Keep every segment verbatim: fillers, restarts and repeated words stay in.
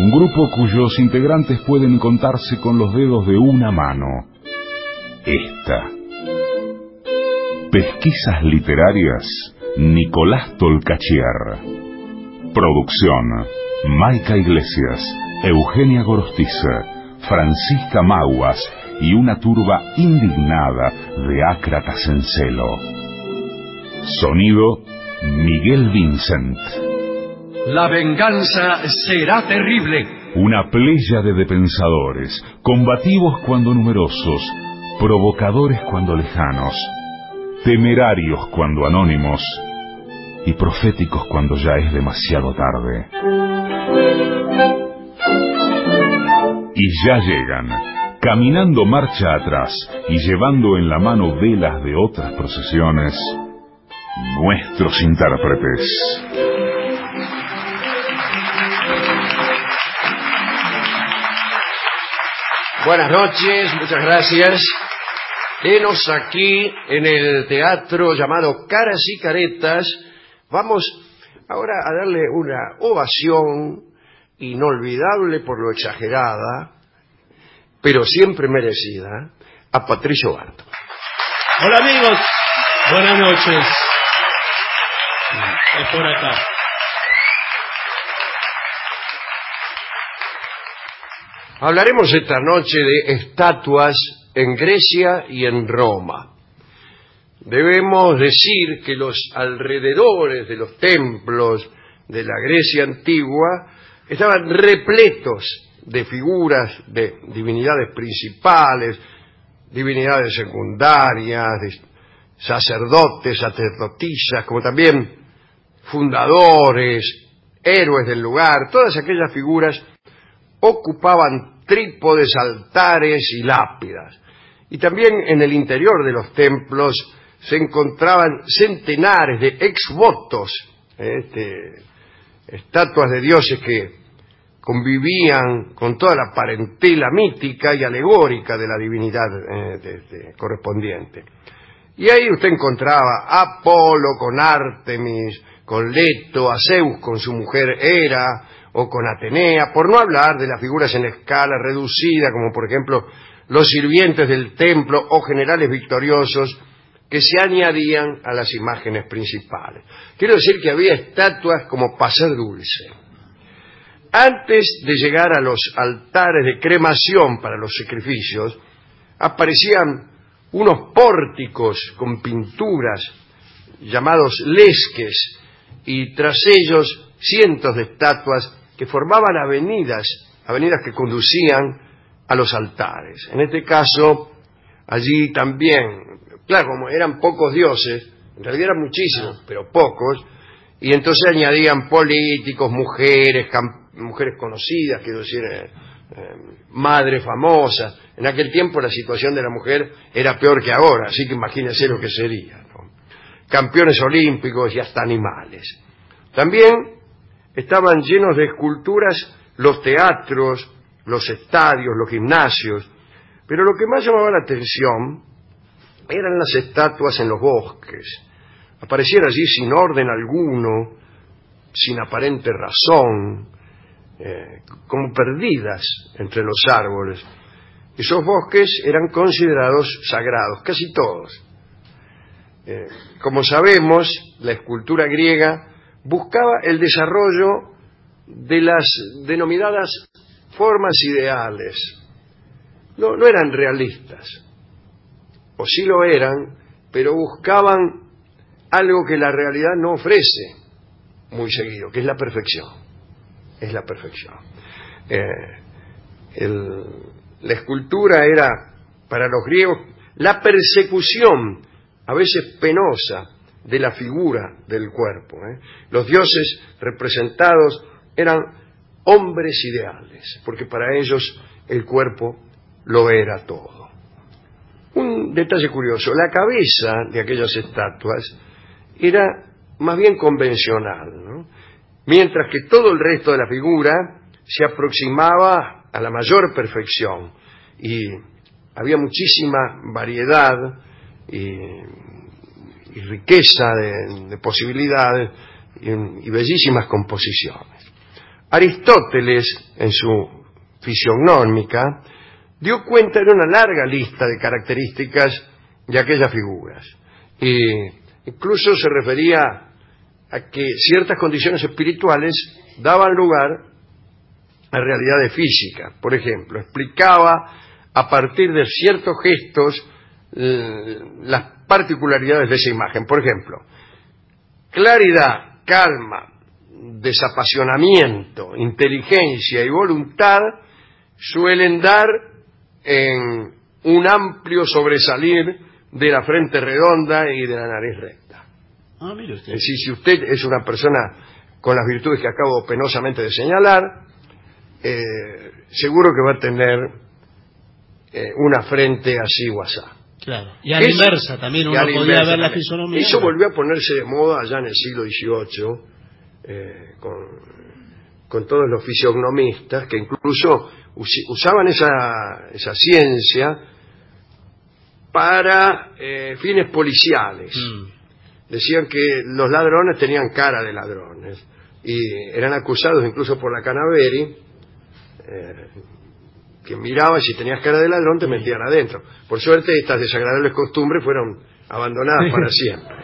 un grupo cuyos integrantes pueden contarse con los dedos de una mano. Esta. Pesquisas literarias, Nicolás Tolcachier. Producción, Maica Iglesias, Eugenia Gorostiza, Francisca Maguas y una turba indignada de ácratas en celo. Sonido, Miguel Vincent. La venganza será terrible. Una pléyade de pensadores, combativos cuando numerosos, provocadores cuando lejanos, temerarios cuando anónimos y proféticos cuando ya es demasiado tarde. Y ya llegan, caminando marcha atrás y llevando en la mano velas de otras procesiones, nuestros intérpretes. Buenas noches, muchas gracias. Henos aquí en el teatro llamado Caras y Caretas. Vamos ahora a darle una ovación inolvidable por lo exagerada, pero siempre merecida, a Patricio Barto. Hola amigos, buenas noches. Es por acá. Hablaremos esta noche de estatuas en Grecia y en Roma. Debemos decir que los alrededores de los templos de la Grecia antigua estaban repletos de figuras de divinidades principales, divinidades secundarias, de sacerdotes, sacerdotisas, como también fundadores, héroes del lugar. Todas aquellas figuras ocupaban trípodes, altares y lápidas. Y también en el interior de los templos se encontraban centenares de exvotos, este, estatuas de dioses que convivían con toda la parentela mítica y alegórica de la divinidad eh, de, de, correspondiente. Y ahí usted encontraba a Apolo con Artemis, con Leto, a Zeus con su mujer Hera, o con Atenea, por no hablar de las figuras en escala reducida, como por ejemplo los sirvientes del templo o generales victoriosos que se añadían a las imágenes principales. Quiero decir que había estatuas como para hacer dulce. Antes de llegar a los altares de cremación para los sacrificios, aparecían unos pórticos con pinturas llamados lesques, y tras ellos cientos de estatuas que formaban avenidas, avenidas que conducían a los altares. En este caso, allí también, claro, como eran pocos dioses, en realidad eran muchísimos, pero pocos, y entonces añadían políticos, mujeres, mujeres conocidas, quiero decir, eh, eh, madres famosas. En aquel tiempo la situación de la mujer era peor que ahora, así que imagínense lo que sería, ¿no? Campeones olímpicos y hasta animales. También estaban llenos de esculturas los teatros, los estadios, los gimnasios, pero lo que más llamaba la atención eran las estatuas en los bosques. Aparecían allí sin orden alguno, sin aparente razón, eh, como perdidas entre los árboles. Esos bosques eran considerados sagrados, casi todos. Eh, como sabemos, la escultura griega buscaba el desarrollo de las denominadas formas ideales. No, no eran realistas, o sí lo eran, pero buscaban algo que la realidad no ofrece muy seguido, que es la perfección. Es la perfección. Eh, el, la escultura era, para los griegos, la persecución, a veces penosa, de la figura del cuerpo. ¿eh? Los dioses representados eran hombres ideales, porque para ellos el cuerpo lo era todo. Un detalle curioso, la cabeza de aquellas estatuas era más bien convencional, ¿no? Mientras que todo el resto de la figura se aproximaba a la mayor perfección, y había muchísima variedad y y riqueza de, de posibilidades y, y bellísimas composiciones. Aristóteles, en su Fisiognómica, dio cuenta de una larga lista de características de aquellas figuras. Y incluso se refería a que ciertas condiciones espirituales daban lugar a realidades físicas. Por ejemplo, explicaba a partir de ciertos gestos eh, las particularidades de esa imagen. Por ejemplo, claridad, calma, desapasionamiento, inteligencia y voluntad suelen dar en un amplio sobresalir de la frente redonda y de la nariz recta. Ah, mire usted. Es decir, si usted es una persona con las virtudes que acabo penosamente de señalar, eh, seguro que va a tener eh, una frente así o asá. Claro. Y a la inversa también uno podía inversa, ver la también. fisonomía. Eso volvió a ponerse de moda allá en el siglo dieciocho, eh, con, con todos los fisiognomistas que incluso us- usaban esa, esa ciencia para eh, fines policiales. Mm. Decían que los ladrones tenían cara de ladrones y eran acusados incluso por la Canaveri, eh, que miraba y si tenías cara de ladrón te metían adentro. Por suerte estas desagradables costumbres fueron abandonadas para siempre.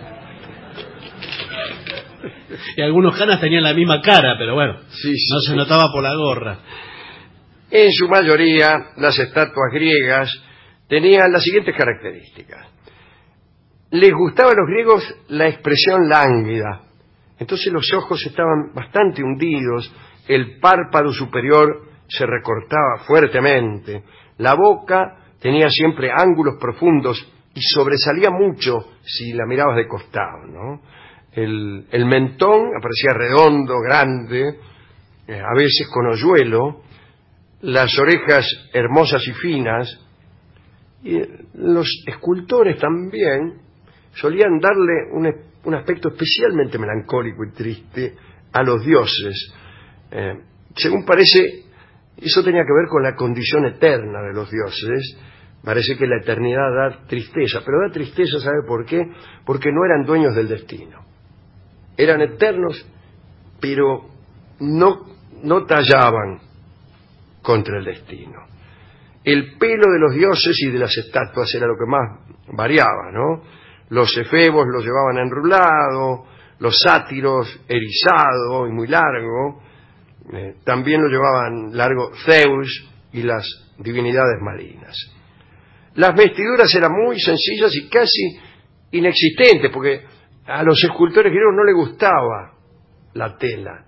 Y algunos canas tenían la misma cara, pero bueno, sí, sí, no se sí. notaba por la gorra. En su mayoría, las estatuas griegas tenían las siguientes características. Les gustaba a los griegos la expresión lánguida. Entonces los ojos estaban bastante hundidos, el párpado superior se recortaba fuertemente, la boca tenía siempre ángulos profundos y sobresalía mucho si la mirabas de costado, ¿no? El, el mentón aparecía redondo, grande, eh, a veces con hoyuelo, las orejas hermosas y finas, y los escultores también solían darle un, un aspecto especialmente melancólico y triste a los dioses. Eh, según parece, eso tenía que ver con la condición eterna de los dioses. Parece que la eternidad da tristeza, pero da tristeza, ¿sabe por qué? Porque no eran dueños del destino. Eran eternos, pero no, no tallaban contra el destino. El pelo de los dioses y de las estatuas era lo que más variaba, ¿no? Los efebos lo llevaban enrulado, los sátiros erizado y muy largo, eh, también lo llevaban largo Zeus y las divinidades marinas. Las vestiduras eran muy sencillas y casi inexistentes, porque a los escultores griegos no les gustaba la tela,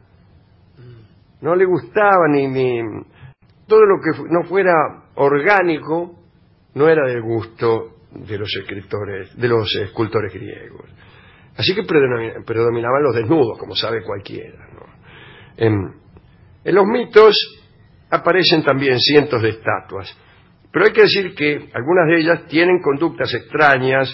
no les gustaba ni, ni todo lo que no fuera orgánico, no era del gusto de los escritores, de los escultores griegos. Así que predominaban los desnudos, como sabe cualquiera, ¿no? En, en los mitos aparecen también cientos de estatuas, pero hay que decir que algunas de ellas tienen conductas extrañas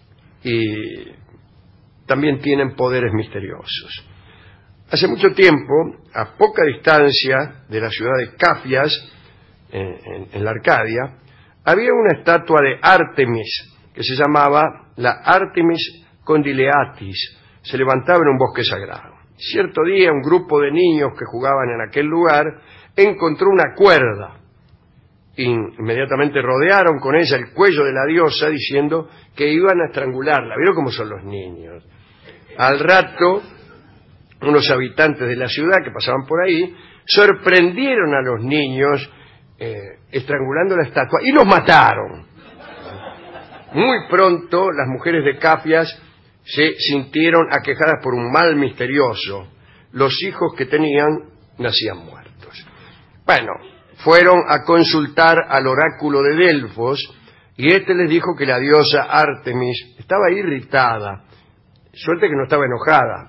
y también tienen poderes misteriosos. Hace mucho tiempo, a poca distancia de la ciudad de Cafias, en, en, en la Arcadia, había una estatua de Artemis que se llamaba la Artemis Condyleatis. Se levantaba en un bosque sagrado. Cierto día, un grupo de niños que jugaban en aquel lugar encontró una cuerda. Inmediatamente rodearon con ella el cuello de la diosa diciendo que iban a estrangularla. ¿Vieron cómo son los niños? Al rato, unos habitantes de la ciudad que pasaban por ahí sorprendieron a los niños eh, estrangulando la estatua y los mataron. Muy pronto las mujeres de Cafias se sintieron aquejadas por un mal misterioso. Los hijos que tenían nacían muertos. Bueno, fueron a consultar al oráculo de Delfos y éste les dijo que la diosa Artemis estaba irritada. Suerte que no estaba enojada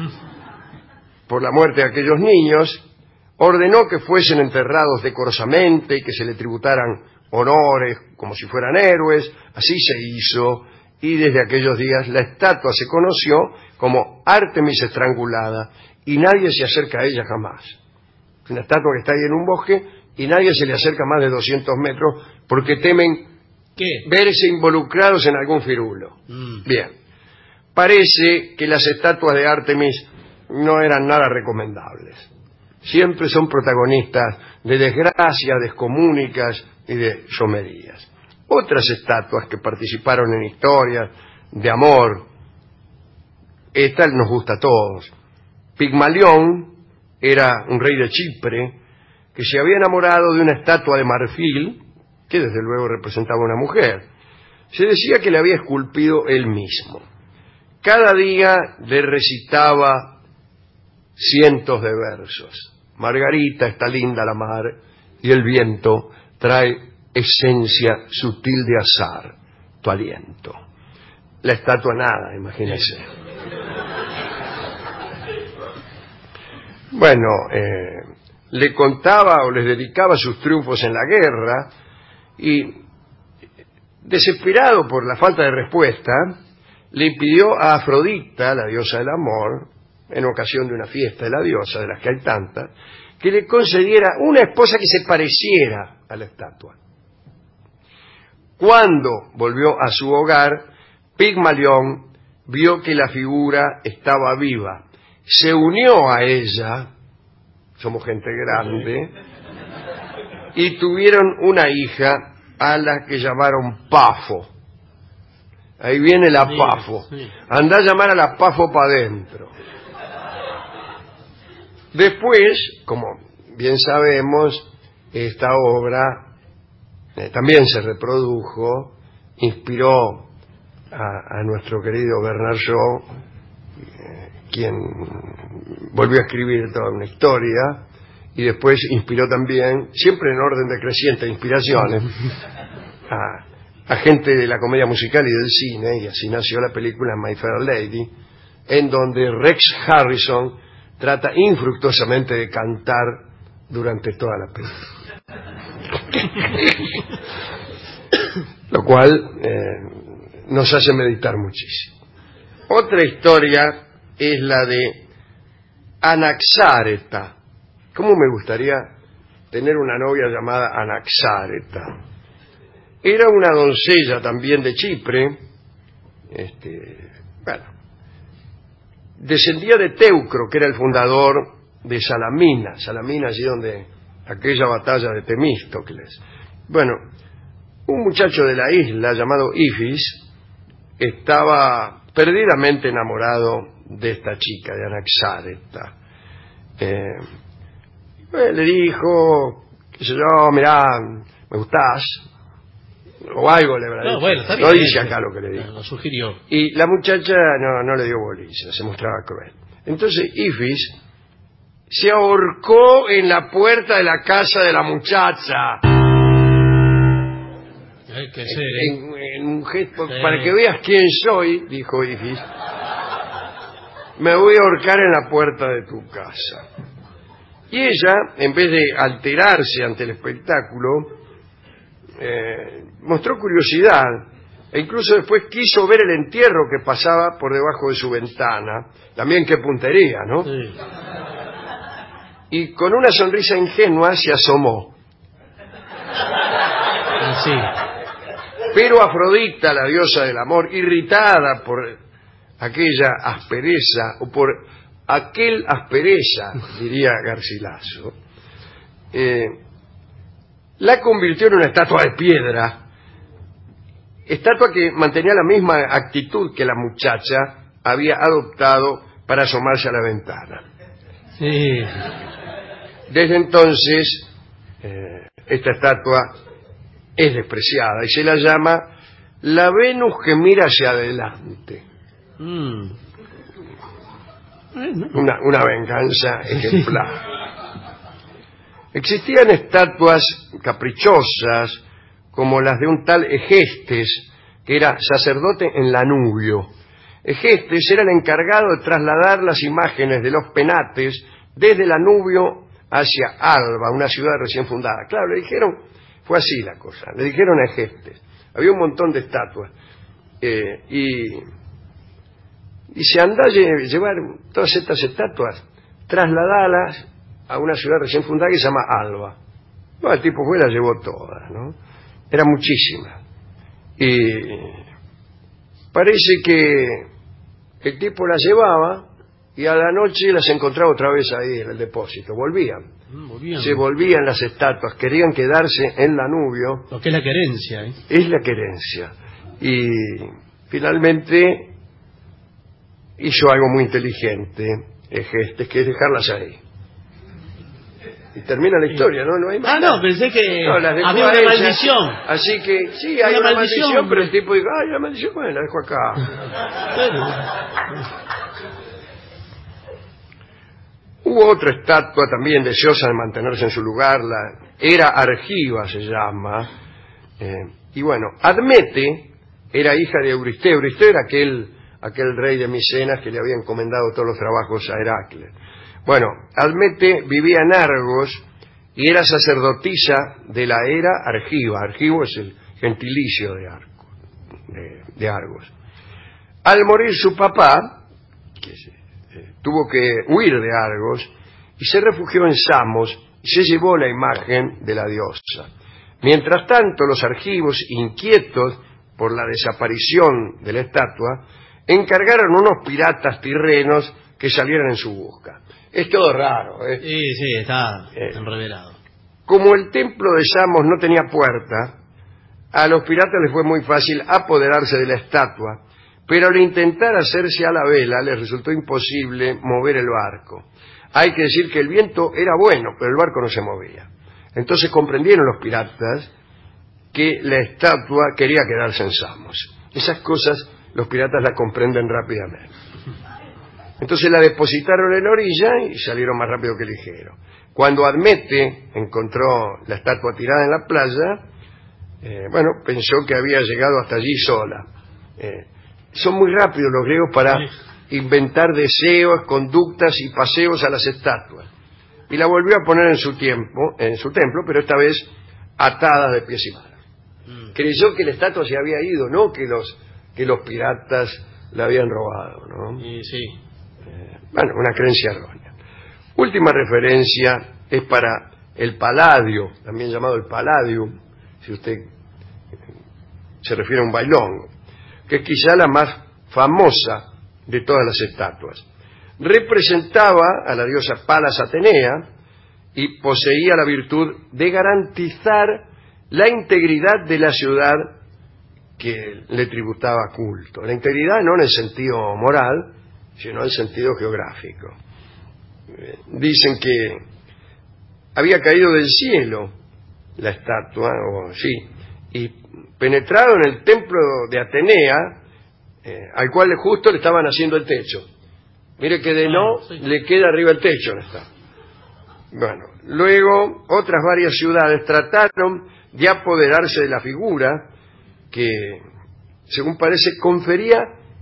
por la muerte de aquellos niños. Ordenó que fuesen enterrados decorosamente y que se le tributaran honores como si fueran héroes. Así se hizo, y desde aquellos días la estatua se conoció como Artemis estrangulada y nadie se acerca a ella jamás. Es una estatua que está ahí en un bosque y nadie se le acerca más de doscientos metros porque temen ¿Qué? verse involucrados en algún firulo. Mm. Bien, parece que las estatuas de Artemis no eran nada recomendables. siempre son protagonistas de desgracias, descomunicas y de chomerías. Otras estatuas que participaron en historias de amor, esta nos gusta a todos. Pigmalión era un rey de Chipre que se había enamorado de una estatua de marfil que desde luego representaba a una mujer. Se decía que le había esculpido él mismo. Cada día le recitaba cientos de versos. Margarita, está linda la mar, y el viento trae esencia sutil de azar, tu aliento. La estatua nada, imagínense. Bueno, eh, le contaba o les dedicaba sus triunfos en la guerra, y desesperado por la falta de respuesta, le pidió a Afrodita, la diosa del amor, en ocasión de una fiesta de la diosa, de las que hay tantas, que le concediera una esposa que se pareciera a la estatua. Cuando volvió a su hogar, Pigmalión vio que la figura estaba viva. Se unió a ella, somos gente grande, y tuvieron una hija a la que llamaron Pafo. Ahí viene la Pafo. Andá a llamar a la Pafo para adentro. Después, como bien sabemos, esta obra eh, también se reprodujo, inspiró a, a nuestro querido Bernard Shaw, eh, quien volvió a escribir toda una historia, y después inspiró también, siempre en orden decreciente de inspiraciones, a, a gente de la comedia musical y del cine, y así nació la película My Fair Lady, en donde Rex Harrison trata infructuosamente de cantar durante toda la película. Lo cual eh, nos hace meditar muchísimo. Otra historia es la de Anaxáreta. ¿Cómo me gustaría tener una novia llamada Anaxáreta? Era una doncella también de Chipre, este, bueno, descendía de Teucro, que era el fundador de Salamina, Salamina allí donde aquella batalla de Temístocles. Bueno, un muchacho de la isla llamado Ifis estaba perdidamente enamorado de esta chica, de Anaxáreta. Eh, eh, le dijo, qué sé yo, mirá, me gustás, o algo le habrá no, dicho. Bueno, está bien, no dice acá lo que le dijo. Lo sugirió. Y la muchacha no, no le dio bolilla, se mostraba cruel. Entonces Ifis se ahorcó en la puerta de la casa de la muchacha. Hay que ser, ¿eh? En, en un gesto, sí. Para que veas quién soy, dijo Ifis, me voy a ahorcar en la puerta de tu casa. Y ella, en vez de alterarse ante el espectáculo, eh, mostró curiosidad, e incluso después quiso ver el entierro que pasaba por debajo de su ventana. También qué puntería, ¿no? Sí. Y con una sonrisa ingenua se asomó. Sí. Pero Afrodita, la diosa del amor, irritada por aquella aspereza, o por aquel aspereza, diría Garcilaso, eh, la convirtió en una estatua de piedra, estatua que mantenía la misma actitud que la muchacha había adoptado para asomarse a la ventana. Sí. Desde entonces, eh, esta estatua es despreciada y se la llama la Venus que mira hacia adelante. Mm. Una, una venganza ejemplar. Existían estatuas caprichosas como las de un tal Egestes, que era sacerdote en Lanubio. Egestes era el encargado de trasladar las imágenes de los penates desde Lanubio hacia Alba, una ciudad recién fundada. Claro, le dijeron, fue así la cosa, le dijeron a Egestes. Había un montón de estatuas. Eh, y, y se anda a llevar todas estas estatuas, trasladadas a una ciudad recién fundada que se llama Alba. No, el tipo fue y las llevó todas, ¿no? Eran muchísimas. Y parece que el tipo las llevaba y a la noche las encontraba otra vez ahí en el depósito. Volvían. Mm, volvían. Se volvían las estatuas, querían quedarse en Danubio. Lo que es la querencia, ¿eh? Es la querencia. Y finalmente hizo algo muy inteligente, es este, que es dejarlas ahí. Y termina la historia, ¿no? No hay más. Ah, no, pensé que No, las dejó había a una ellas. maldición. Así que, sí, hay Una una, maldición, maldición, pero el hombre. tipo dijo, ay, la maldición, bueno, la dejo acá. Bueno, Hubo otra estatua también deseosa de mantenerse en su lugar, la era Argiva se llama, eh, y bueno, Admete era hija de Euristeo. Euristeo era aquel, aquel rey de Micenas que le había encomendado todos los trabajos a Heracles. Bueno, Admete vivía en Argos y era sacerdotisa de la era Argiva. Argivo es el gentilicio de, Argos, de, de Argos. Al morir su papá, que se, eh, tuvo que huir de Argos y se refugió en Samos y se llevó la imagen de la diosa. Mientras tanto, los argivos, inquietos por la desaparición de la estatua, encargaron unos piratas tirrenos que salieran en su busca. Es todo raro, ¿eh? sí, sí, está Eh. enreverado. Como el templo de Samos no tenía puerta, a los piratas les fue muy fácil apoderarse de la estatua, pero al intentar hacerse a la vela les resultó imposible mover el barco. Hay que decir que el viento era bueno, pero el barco no se movía. Entonces comprendieron los piratas que la estatua quería quedarse en Samos. Esas cosas los piratas las comprenden rápidamente. Entonces la depositaron en la orilla y salieron más rápido que ligero. Cuando Admete encontró la estatua tirada en la playa, eh, bueno, pensó que había llegado hasta allí sola. Eh, son muy rápidos los griegos para inventar deseos, conductas y paseos a las estatuas. Y la volvió a poner en su tiempo, en su templo, pero esta vez atada de pies y manos. Mm. Creyó que la estatua se había ido, no que los que los piratas la habían robado, ¿no? Sí, sí. Eh, bueno, una creencia errónea. Última referencia es para el Palladio, también llamado el Palladium, si usted se refiere a un bailongo, que es quizá la más famosa de todas las estatuas. Representaba a la diosa Palas Atenea y poseía la virtud de garantizar la integridad de la ciudad que le tributaba culto. La integridad no en el sentido moral, sino en el sentido geográfico. Dicen que había caído del cielo la estatua, o sí, y penetrado en el templo de Atenea, eh, al cual justo le estaban haciendo el techo. Mire que de no, sí, le queda arriba el techo. No está. Bueno, luego otras varias ciudades trataron de apoderarse de la figura que, según parece, confería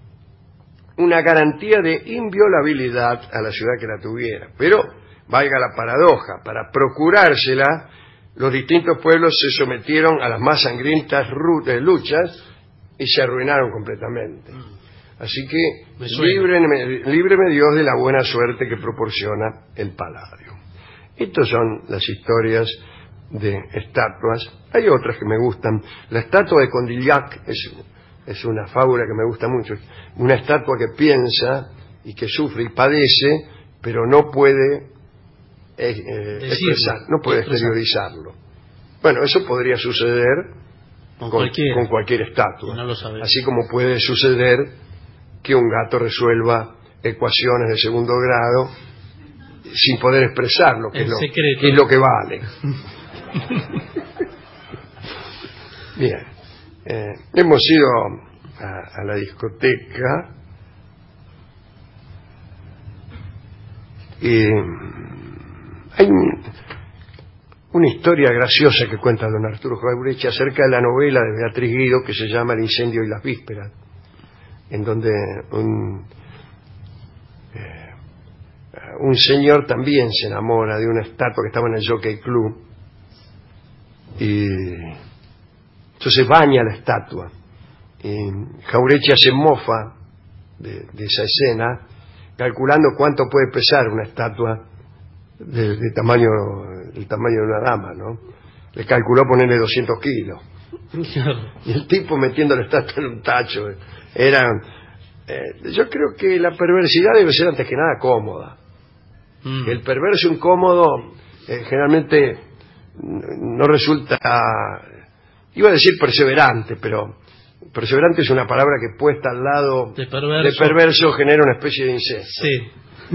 una garantía de inviolabilidad a la ciudad que la tuviera. Pero, valga la paradoja, para procurársela, los distintos pueblos se sometieron a las más sangrientas luchas y se arruinaron completamente. Así que líbreme, líbreme Dios de la buena suerte que proporciona el Palladio. Estas son las historias de estatuas. Hay otras que me gustan. La estatua de Condillac es, es una fábula que me gusta mucho. Una estatua que piensa y que sufre y padece, pero no puede eh, eh, expresar, no puede exteriorizarlo. Bueno, eso podría suceder con, con, con cualquier estatua. No lo sabes. Así como puede suceder que un gato resuelva ecuaciones de segundo grado sin poder expresarlo, que, es lo, que es lo que vale. Bien, eh, hemos ido a, a la discoteca y hay un, una historia graciosa que cuenta don Arturo Jauretche acerca de la novela de Beatriz Guido que se llama El incendio y las vísperas, en donde un, eh, un señor también se enamora de una estatua que estaba en el Jockey Club y entonces baña la estatua y Jauretche se mofa de, de esa escena calculando cuánto puede pesar una estatua de, de tamaño del tamaño de una dama, ¿no? Le calculó ponerle doscientos kilos y el tipo metiendo la estatua en un tacho. Era Eh, yo creo que la perversidad debe ser antes que nada cómoda. Mm. El perverso incómodo eh, generalmente no resulta, iba a decir perseverante, pero perseverante es una palabra que puesta al lado De perverso. de perverso genera una especie de incesto. Sí.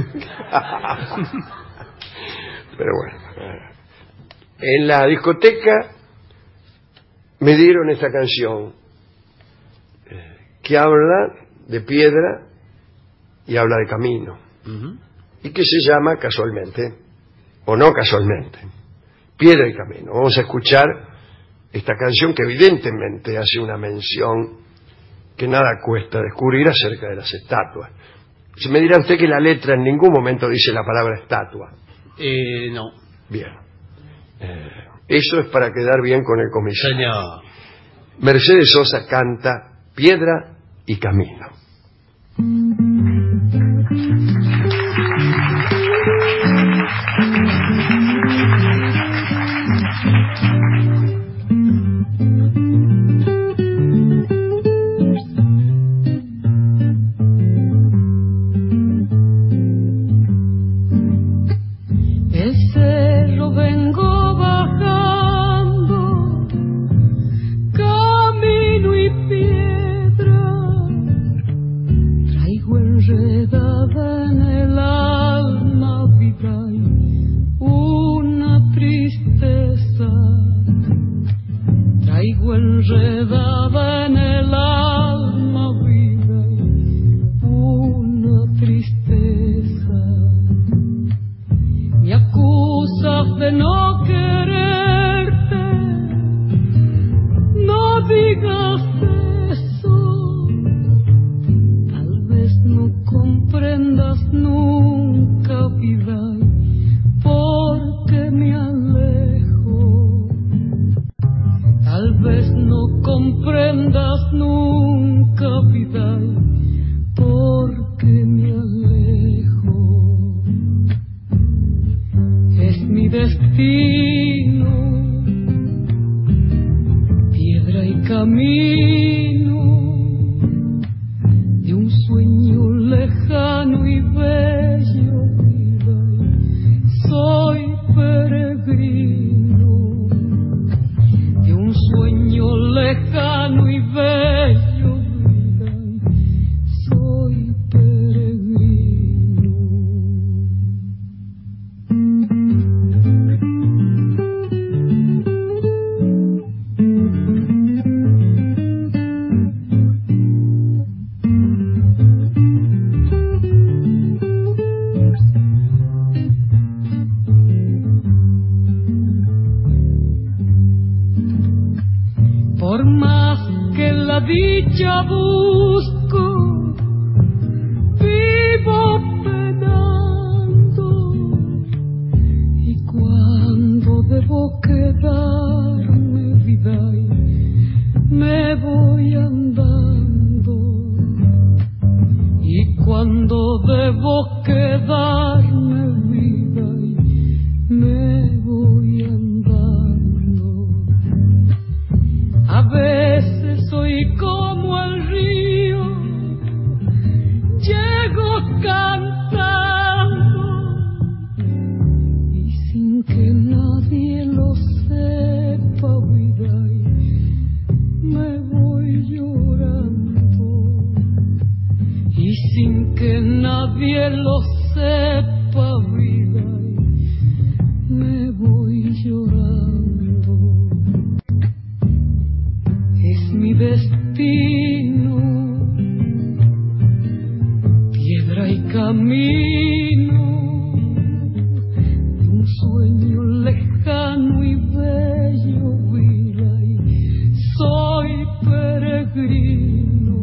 Pero bueno, en la discoteca me dieron esta canción eh, que habla de piedra y habla de camino, Ujú. y que se llama casualmente, o no casualmente, Piedra y Camino. Vamos a escuchar esta canción que evidentemente hace una mención que nada cuesta descubrir acerca de las estatuas. Se me dirá usted que la letra en ningún momento dice la palabra estatua. Eh, no. Bien. Eh, eso es para quedar bien con el comisario. Señor. Mercedes Sosa canta Piedra y Camino. El cerro vengo bajando, camino y piedra, traigo enredada en el alma vida y una tristeza, traigo enredada en el alma vida y una tristeza. Me acusas de no quererte, no digas eso. Tal vez no comprendas nunca, vida, porque me alejo. Tal vez no comprendas nunca, vida, porque me alejo. Es mi destino, piedra y camino de un sueño lejano y bello, vida, soy peregrino de un sueño lejano y bello, vida, soy peregrino. Por más que la dicha busco, vivo penando, y cuando debo quedarme, vida, me voy andando, y cuando debo quedarme, vida, me voy andando. A veces soy como el río, llego cantando, y sin que nadie lo sepa, vida, me voy llorando, y sin que nadie lo sepa, vida, me voy llorando. Es mi destino, piedra y camino de un sueño lejano y bello, vida, y soy peregrino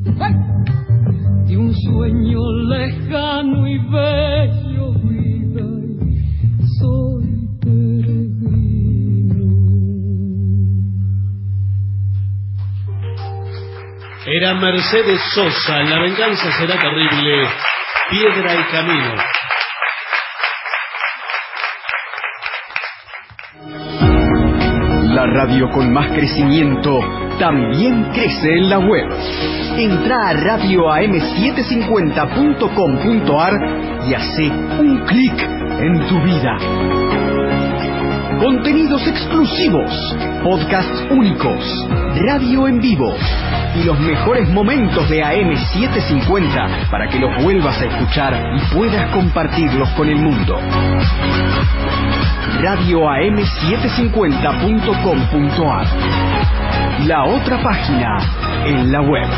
de un sueño lejano y bello, vida, y soy peregrino. Era Mercedes Sosa, La venganza será terrible, Piedra y Camino. La radio con más crecimiento también crece en la web. Entra a radio a m setecientos cincuenta punto com punto a r y hace un clic en tu vida. Contenidos exclusivos, podcasts únicos, radio en vivo y los mejores momentos de A M setecientos cincuenta para que los vuelvas a escuchar y puedas compartirlos con el mundo. radio a m setecientos cincuenta punto com punto a r, la otra página en la web.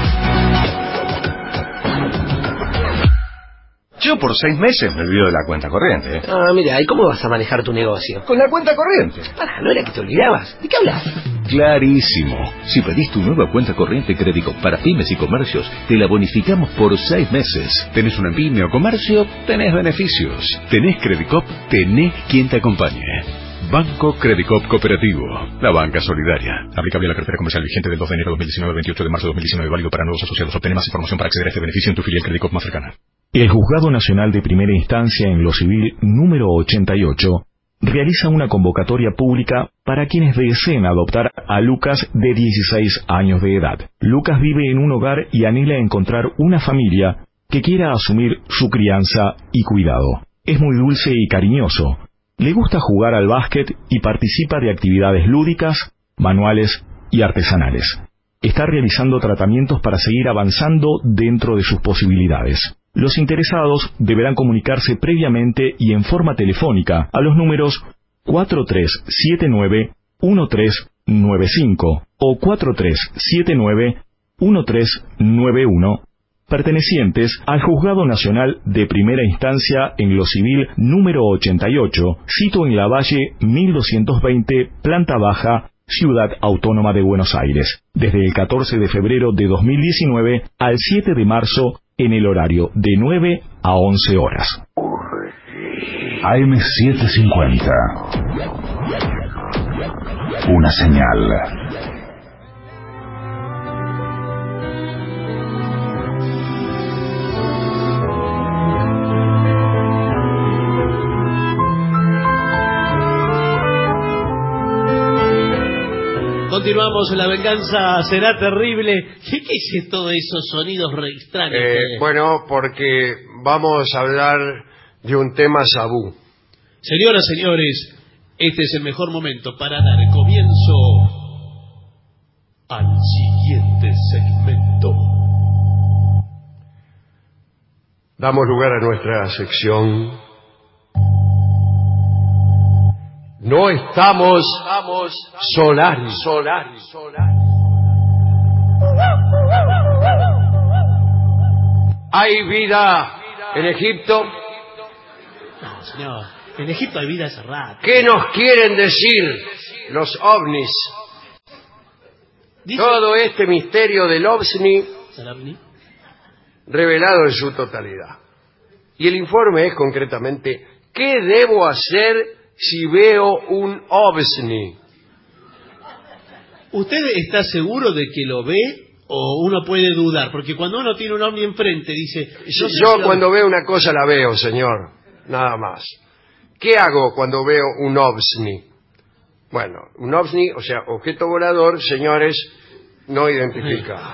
Yo por seis meses me olvido de la cuenta corriente. ¿eh? Ah, mira, ¿y cómo vas a manejar tu negocio? Con la cuenta corriente. Pará, ¿no era que te olvidabas? ¿De qué hablas? Clarísimo. Si pedís tu nueva cuenta corriente Credicop para pymes y comercios, te la bonificamos por seis meses. ¿Tenés una pyme o comercio? Tenés beneficios. ¿Tenés Credicop? Tenés quien te acompañe. Banco Credicop Cooperativo, la banca solidaria. Aplicable a la cartera comercial vigente del dos de enero de dos mil diecinueve al veintiocho de marzo de dos mil diecinueve, válido para nuevos asociados. Obtén más información para acceder a este beneficio en tu filial Credicop más cercana. El Juzgado Nacional de Primera Instancia en lo Civil número ochenta y ocho realiza una convocatoria pública para quienes deseen adoptar a Lucas de dieciséis años de edad. Lucas vive en un hogar y anhela encontrar una familia que quiera asumir su crianza y cuidado. Es muy dulce y cariñoso. Le gusta jugar al básquet y participa de actividades lúdicas, manuales y artesanales. Está realizando tratamientos para seguir avanzando dentro de sus posibilidades. Los interesados deberán comunicarse previamente y en forma telefónica a los números cuatro tres siete nueve uno tres nueve cinco o cuatro tres siete nueve uno tres nueve uno, pertenecientes al Juzgado Nacional de Primera Instancia en lo Civil número ochenta y ocho, sito en la Valle mil doscientos veinte, planta baja, Ciudad Autónoma de Buenos Aires, desde el catorce de febrero de dos mil diecinueve al siete de marzo en el horario de nueve a once horas. A M setecientos cincuenta. Una señal. Continuamos, la venganza será terrible. ¿Qué, qué es todo esos sonidos re extraños? Eh, bueno, porque vamos a hablar de un tema tabú. Señoras, señores, este es el mejor momento para dar comienzo al siguiente segmento. Damos lugar a nuestra sección. No estamos, estamos Solari. Solari. ¿Hay vida en Egipto? No, señor. En Egipto hay vida hace rato. ¿Qué nos quieren decir los ovnis? ¿Dice? Todo este misterio del ovni revelado en su totalidad. Y el informe es concretamente: ¿qué debo hacer si veo un ovni? ¿Usted está seguro de que lo ve o uno puede dudar? Porque cuando uno tiene un ovni enfrente dice... Yo, yo cuando veo una cosa la veo, señor. Nada más. ¿Qué hago cuando veo un ovni? Bueno, un ovni, o sea, objeto volador, señores, no identificado.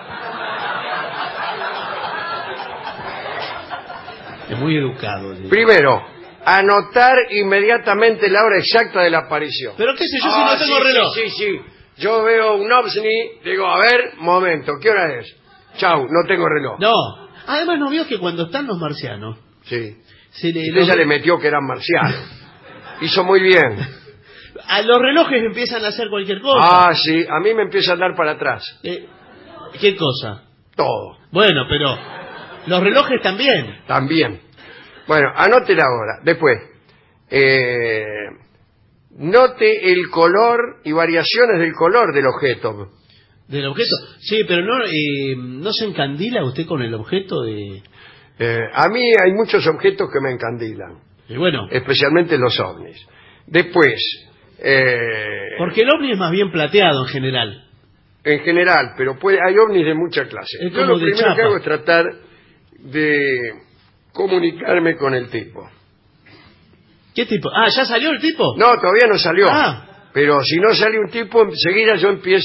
Es muy educado. ¿Sí? Primero, anotar inmediatamente la hora exacta de la aparición. ¿Pero qué sé yo si ah, no tengo sí, reloj? Sí, sí, sí. Yo veo un ovni, digo, a ver, momento, ¿qué hora es? Chau, no tengo reloj. No. Además, ¿no vio que cuando están los marcianos? Sí. Se le, Usted los... ya le metió que eran marcianos. Hizo muy bien. A los relojes empiezan a hacer cualquier cosa. Ah, sí, a mí me empieza a dar para atrás. Eh, ¿Qué cosa? Todo. Bueno, pero los relojes también. También. Bueno, anote la hora. Después, eh, note el color y variaciones del color del objeto. ¿Del objeto? Sí, pero no, eh, ¿no se encandila usted con el objeto de...? Eh, a mí hay muchos objetos que me encandilan. Y bueno. Especialmente los ovnis. Después... Eh, Porque el ovni es más bien plateado en general. En general, pero puede, hay ovnis de mucha clase. Es Yo como lo de primero chapa. que hago es tratar de comunicarme con el tipo. ¿Qué tipo? Ah, ¿ya salió el tipo? No, todavía no salió. Ah. Pero si no sale un tipo, enseguida yo empiezo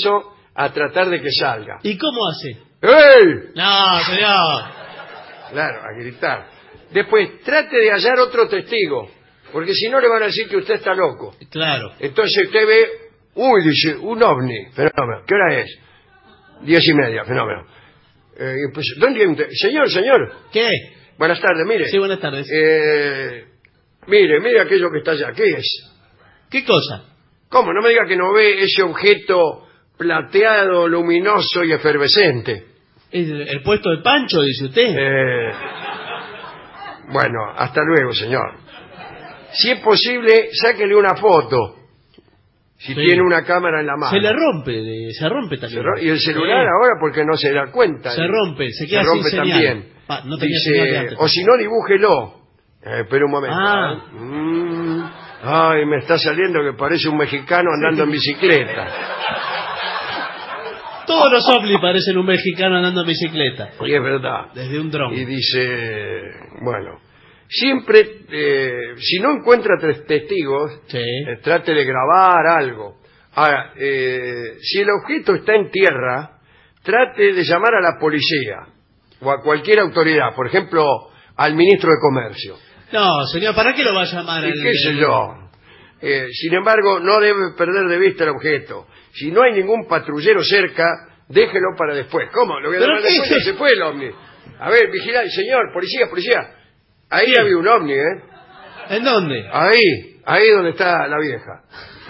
a tratar de que salga. ¿Y cómo hace? ¡Ey! No, señor. Claro, a gritar. Después, trate de hallar otro testigo, porque si no le van a decir que usted está loco. Claro. Entonces usted ve, uy, dice, un ovni, fenómeno. ¿Qué hora es? Diez y media, fenómeno. Eh, pues, ¿dónde hay un te- Señor, señor. ¿Qué? Buenas tardes, mire. Sí, buenas tardes. Eh, mire, mire aquello que está allá. ¿Qué es? ¿Qué cosa? ¿Cómo? No me diga que no ve ese objeto plateado, luminoso y efervescente. ¿El, el puesto de Pancho, dice usted? Eh, bueno, hasta luego, señor. Si es posible, sáquele una foto. Si Sí. tiene una cámara en la mano. Se le rompe, de- se rompe Se también. ro- y el celular Sí. ahora porque no se da cuenta. Se rompe, se queda Se rompe sin señal. también. Pa, no tenía señal de Dice, antes. o si no, dibújelo. Eh, espera un momento. Ah. ¿eh? Mm, ay, me está saliendo que parece un mexicano andando en bicicleta. Todos los ovnis parecen un mexicano andando en bicicleta. Y es verdad. Desde un dron. Y dice, bueno, siempre, eh, si no encuentra tres testigos, Sí. eh, trate de grabar algo. Ahora, eh, si el objeto está en tierra, trate de llamar a la policía o a cualquier autoridad, por ejemplo, al ministro de Comercio. No, señor, ¿para qué lo va a llamar? Y al- qué sé yo. Eh, sin embargo, no debe perder de vista el objeto. Si no hay ningún patrullero cerca, déjelo para después. ¿Cómo? Lo voy a ¿Pero llamar qué? después, no se fue el ovni. A ver, vigila, señor, policía, policía. Ahí Sí. había un ovni, ¿eh? ¿En dónde? Ahí, ahí donde está la vieja.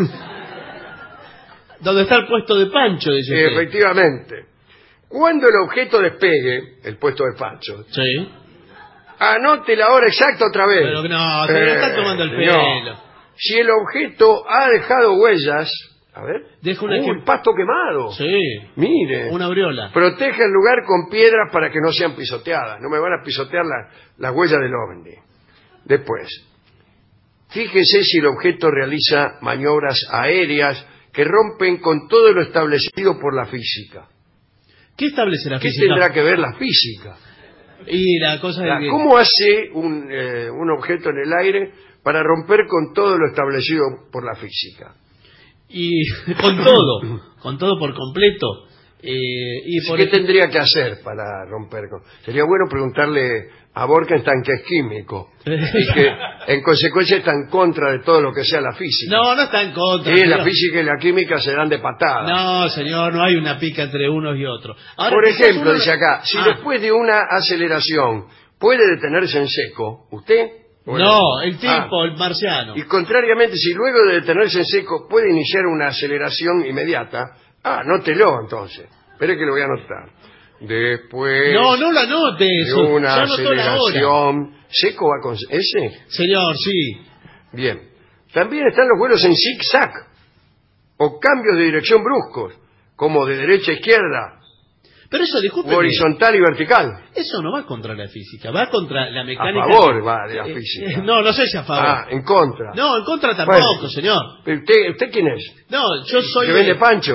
¿Dónde está el puesto de Pancho, dice Eh, usted? efectivamente. Cuando el objeto despegue, el puesto de Pancho, Sí. anote la hora exacta otra vez. Pero no, se lo está tomando el no. pelo. Si el objeto ha dejado huellas, a ver, Deja un Uy, ejem- pasto quemado. Sí. Mire, Una aureola. protege el lugar con piedras para que no sean pisoteadas. No me van a pisotear la- las huellas del ovni. Después, fíjese si el objeto realiza maniobras aéreas que rompen con todo lo establecido por la física. ¿Qué establece la ¿Qué física? tendrá que ver la física? Y la cosa La- de... ¿Cómo hace un, eh, un objeto en el aire para romper con todo lo establecido por la física? Y con todo, con todo por completo. Eh, y por ¿Qué ej- tendría que hacer para romper con...? Sería bueno preguntarle a Borkenstein, que es químico, y que en consecuencia está en contra de todo lo que sea la física. No, no está en contra. Sí, la señor. física y la química se dan de patada. No, señor, no hay una pica entre unos y otros. Ahora, Por quizás ejemplo, uno- dice acá, si Ah, después de una aceleración puede detenerse en seco, ¿usted? Bueno, no, el tipo, ah, el marciano. Y contrariamente, si luego de detenerse en seco puede iniciar una aceleración inmediata, ah, anótelo entonces. Espere que lo voy a anotar. Después No, no lo anote de eso. una Ya anotó la hora. aceleración... ¿Seco va con ese? Señor, sí. Bien. También están los vuelos en zig-zag o cambios de dirección bruscos, como de derecha a izquierda, Pero eso, disculpe. u horizontal y vertical. Eso no va contra la física, va contra la A mecánica. favor va de la Eh, física. eh, no, no sé si a favor. Ah, en contra. No, en contra tampoco, Bueno. señor. ¿Pero ¿Usted, ¿Usted quién es? No, yo soy... ¿Que de- vende pancho?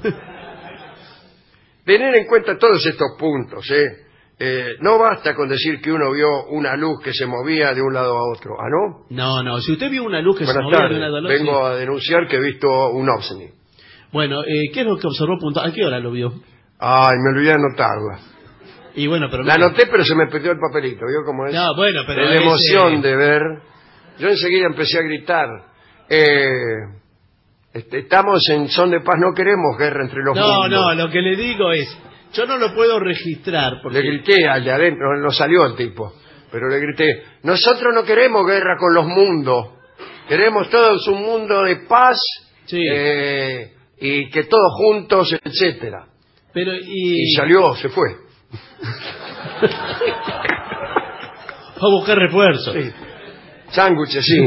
Tener en cuenta todos estos puntos, ¿eh? Eh, no basta con decir que uno vio una luz que se movía de un lado a otro. ¿Ah, no? No, no, si usted vio una luz que se Buenas movía tardes. de una lado al otro, Vengo sí. a denunciar que he visto un ovni. Bueno, eh, ¿qué es lo que observó puntual? ¿A qué hora lo vio? Ay, me olvidé de anotarla. Y bueno, pero... La mira- anoté, pero se me perdió el papelito. ¿Vio cómo es? No, bueno, pero... de la ese- emoción de ver. Yo enseguida empecé a gritar. Eh, este, estamos en son de paz, no queremos guerra entre los No, mundos. no, lo que le digo es... Yo no lo puedo registrar porque... Le grité al de adentro, no salió el tipo, pero le grité, nosotros no queremos guerra con los mundos, queremos todos un mundo de paz, Sí. eh, y que todos juntos, etcétera. Pero y... Y salió, se fue. Fue a buscar refuerzo. Sí. Sándwiches, sí.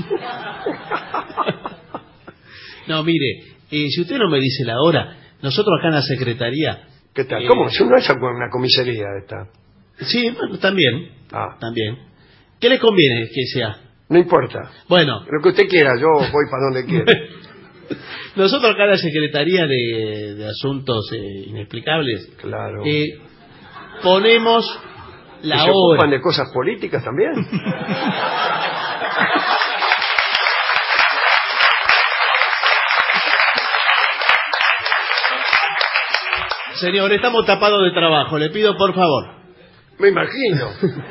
No, mire, eh, si usted no me dice la hora, nosotros acá en la secretaría... ¿Qué tal? eh, ¿Cómo? Si no es una comisaría esta. Sí, bueno, también, Ah, también. ¿Qué le conviene que sea? no importa. Bueno, Lo que usted quiera, yo voy para donde quiera. nosotros acá en la Secretaría de, de Asuntos eh, Inexplicables Claro. eh, ponemos ¿Y la se ocupan hora. de cosas políticas también? Señor, estamos tapados de trabajo, le pido por favor. Me imagino.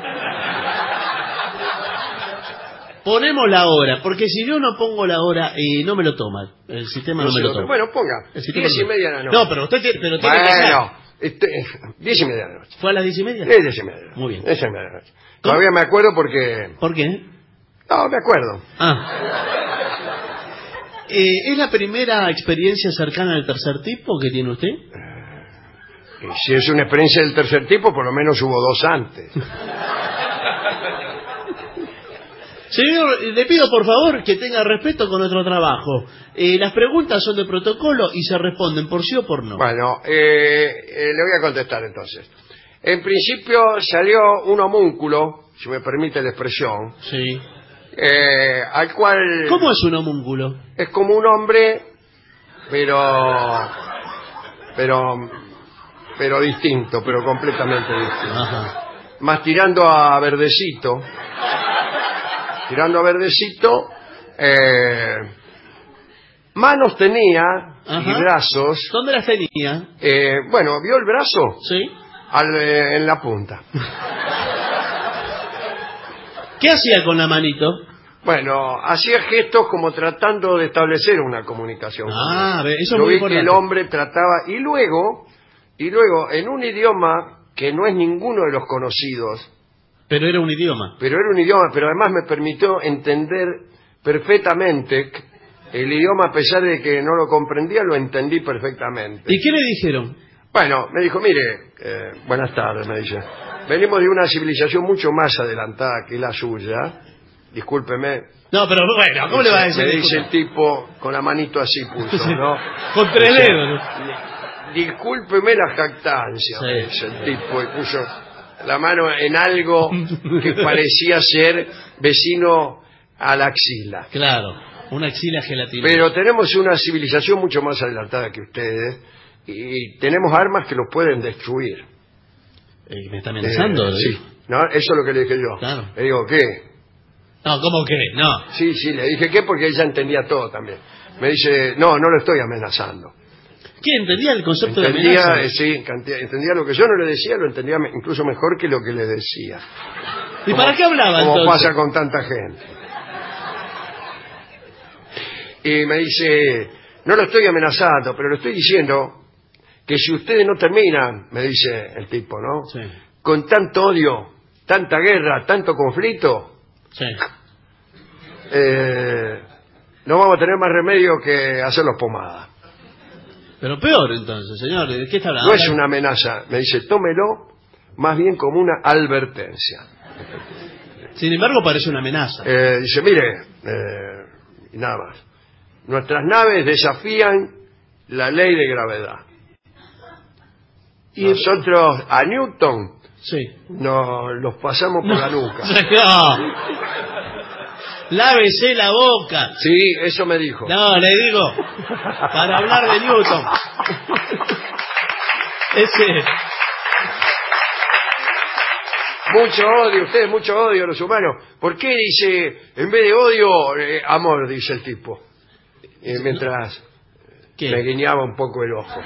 Ponemos la hora, porque si yo no pongo la hora, eh, no me lo toma. El sistema no, no me lo toma. Bueno, ponga. Diez y media de la noche. No, pero usted tiene, pero tiene bueno, que hacer. Este, diez y media de la noche. ¿Fue a las diez y media? Sí, diez y media. Muy bien. Diez y media de la noche. Todavía me acuerdo porque... ¿Por qué? No, me acuerdo. Ah. Eh, ¿Es la primera experiencia cercana al tercer tipo que tiene usted? Y si es una experiencia del tercer tipo, por lo menos hubo dos antes. Señor, le pido por favor que tenga respeto con nuestro trabajo. Eh, las preguntas son de protocolo y se responden por sí o por no. Bueno, eh, eh, le voy a contestar entonces. En principio salió un homúnculo, si me permite la expresión. Sí. Eh, al cual... ¿Cómo es un homúnculo? Es como un hombre, pero... Pero... Pero distinto, pero completamente distinto. Ajá. Más tirando a verdecito... Tirando a verdecito, eh, manos tenía. Ajá. Y brazos. ¿Dónde las tenía? Eh, bueno, ¿vio el brazo? Sí. Al, eh, en la punta. ¿Qué hacía con la manito? Bueno, hacía gestos como tratando de establecer una comunicación. Ah, eso Yo es muy vi importante. que el hombre trataba, y luego, y luego, en un idioma que no es ninguno de los conocidos. Pero era un idioma. Pero era un idioma, pero además me permitió entender perfectamente el idioma, a pesar de que no lo comprendía, lo entendí perfectamente. ¿Y qué le dijeron? Bueno, me dijo, mire, eh, buenas tardes, me dice. Venimos de una civilización mucho más adelantada que la suya. Discúlpeme. No, pero bueno, ¿cómo dice, le va a decir? Me dice el tipo con la manito así puso, ¿no? Con tres dice, dedos. Discúlpeme la jactancia, sí. me dice el tipo, y puso la mano en algo que parecía ser vecino a la axila. Claro, una axila gelatinosa. Pero tenemos una civilización mucho más adelantada que ustedes y tenemos armas que los pueden destruir. Eh, ¿Me está amenazando? Eh, sí, no, eso es lo que le dije yo. Claro. Le digo, ¿qué? No, ¿cómo qué? No. Sí, sí, le dije ¿qué? Porque ella entendía todo también. Me dice, no, no lo estoy amenazando. ¿Qué? ¿Entendía el concepto entendía, de amenaza? Eh, sí, entendía lo que yo no le decía, lo entendía incluso mejor que lo que le decía. ¿Y como, para qué hablaba como entonces? pasa con tanta gente. Y me dice, no lo estoy amenazando, pero le estoy diciendo que si ustedes no terminan, me dice el tipo, ¿no? Sí. Con tanto odio, tanta guerra, tanto conflicto, sí. eh, no vamos a tener más remedio que hacerlos pomada. Pero peor entonces, señor, ¿de qué está hablando? No es una amenaza, me dice, tómelo más bien como una advertencia. Sin embargo, parece una amenaza. Eh, dice, mire, eh, y nada más, nuestras naves desafían la ley de gravedad. Y nosotros a Newton sí. nos los pasamos por no. la nuca. No. Lávese la boca. Sí, eso me dijo. No, le digo, para hablar de Newton. Ese... Mucho odio, ustedes, mucho odio a los humanos. ¿Por qué dice, en vez de odio, eh, amor, dice el tipo? Eh, mientras ¿Qué? me guiñaba un poco el ojo.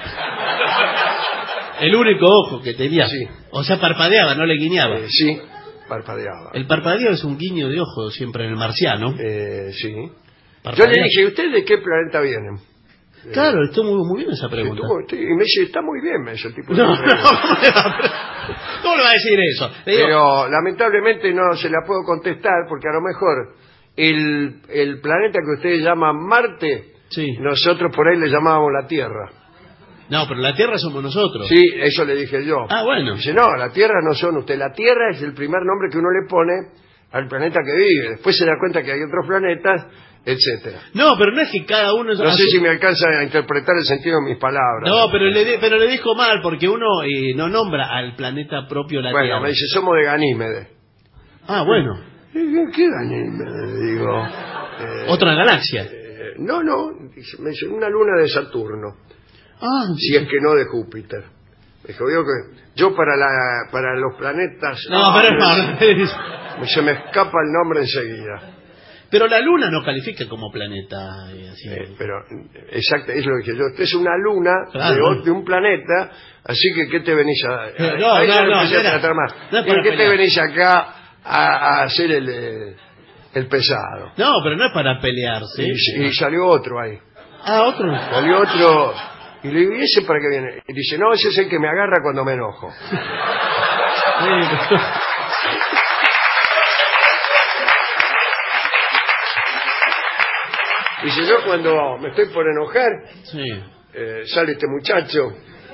El único ojo que tenía. Sí. O sea, parpadeaba, no le guiñaba. Eh, sí, parpadeaba. El parpadeo es un guiño de ojo siempre en el marciano. Eh, sí. Parpadea. Yo le dije, ¿ustedes de qué planeta vienen? Claro, estuvo muy, muy bien esa pregunta. Estuvo, y me dice, está muy bien, me dice el tipo. No, no, ¿cómo le va a decir eso? Le digo, pero lamentablemente no se la puedo contestar porque a lo mejor el, el planeta que ustedes llaman Marte, sí. nosotros por ahí le llamábamos la Tierra. No, pero la Tierra somos nosotros. Sí, eso le dije yo. Ah, bueno. Dice, no, la Tierra no son ustedes. La Tierra es el primer nombre que uno le pone al planeta que vive. Después se da cuenta que hay otros planetas, etcétera. No, pero no es que cada uno... No sé si me alcanza a interpretar el sentido de mis palabras. No, pero le, pero le dijo mal, porque uno eh, no nombra al planeta propio la bueno, Tierra. Bueno, me dice, somos de Ganímedes. Ah, bueno. ¿Qué Ganímedes? Digo... Eh, ¿Otra galaxia? Eh, no, no, me dice, una luna de Saturno. Ah, si sí. es que no de Júpiter. Me dijo, yo, que, yo para, la, para los planetas... No, ah, pero me, se me escapa el nombre enseguida. Pero la luna no califica como planeta. eh, así. Eh, pero, exacto, es lo que dije yo. Usted es una luna Claro. de, o- de un planeta, así que ¿qué te venís a...? Eh, no, ahí no, ya no, empecé a era- tratar más. no es ¿Y para ¿Qué te pelear. venís acá a, a hacer el, eh, el pesado? No, pero no es para pelearse. Y, y salió otro ahí. Ah, otro. Salió otro... Y le digo, ¿y ese para qué viene? Y dice, no, ese es el que me agarra cuando me enojo. Dice, yo cuando me estoy por enojar, Sí. eh, sale este muchacho,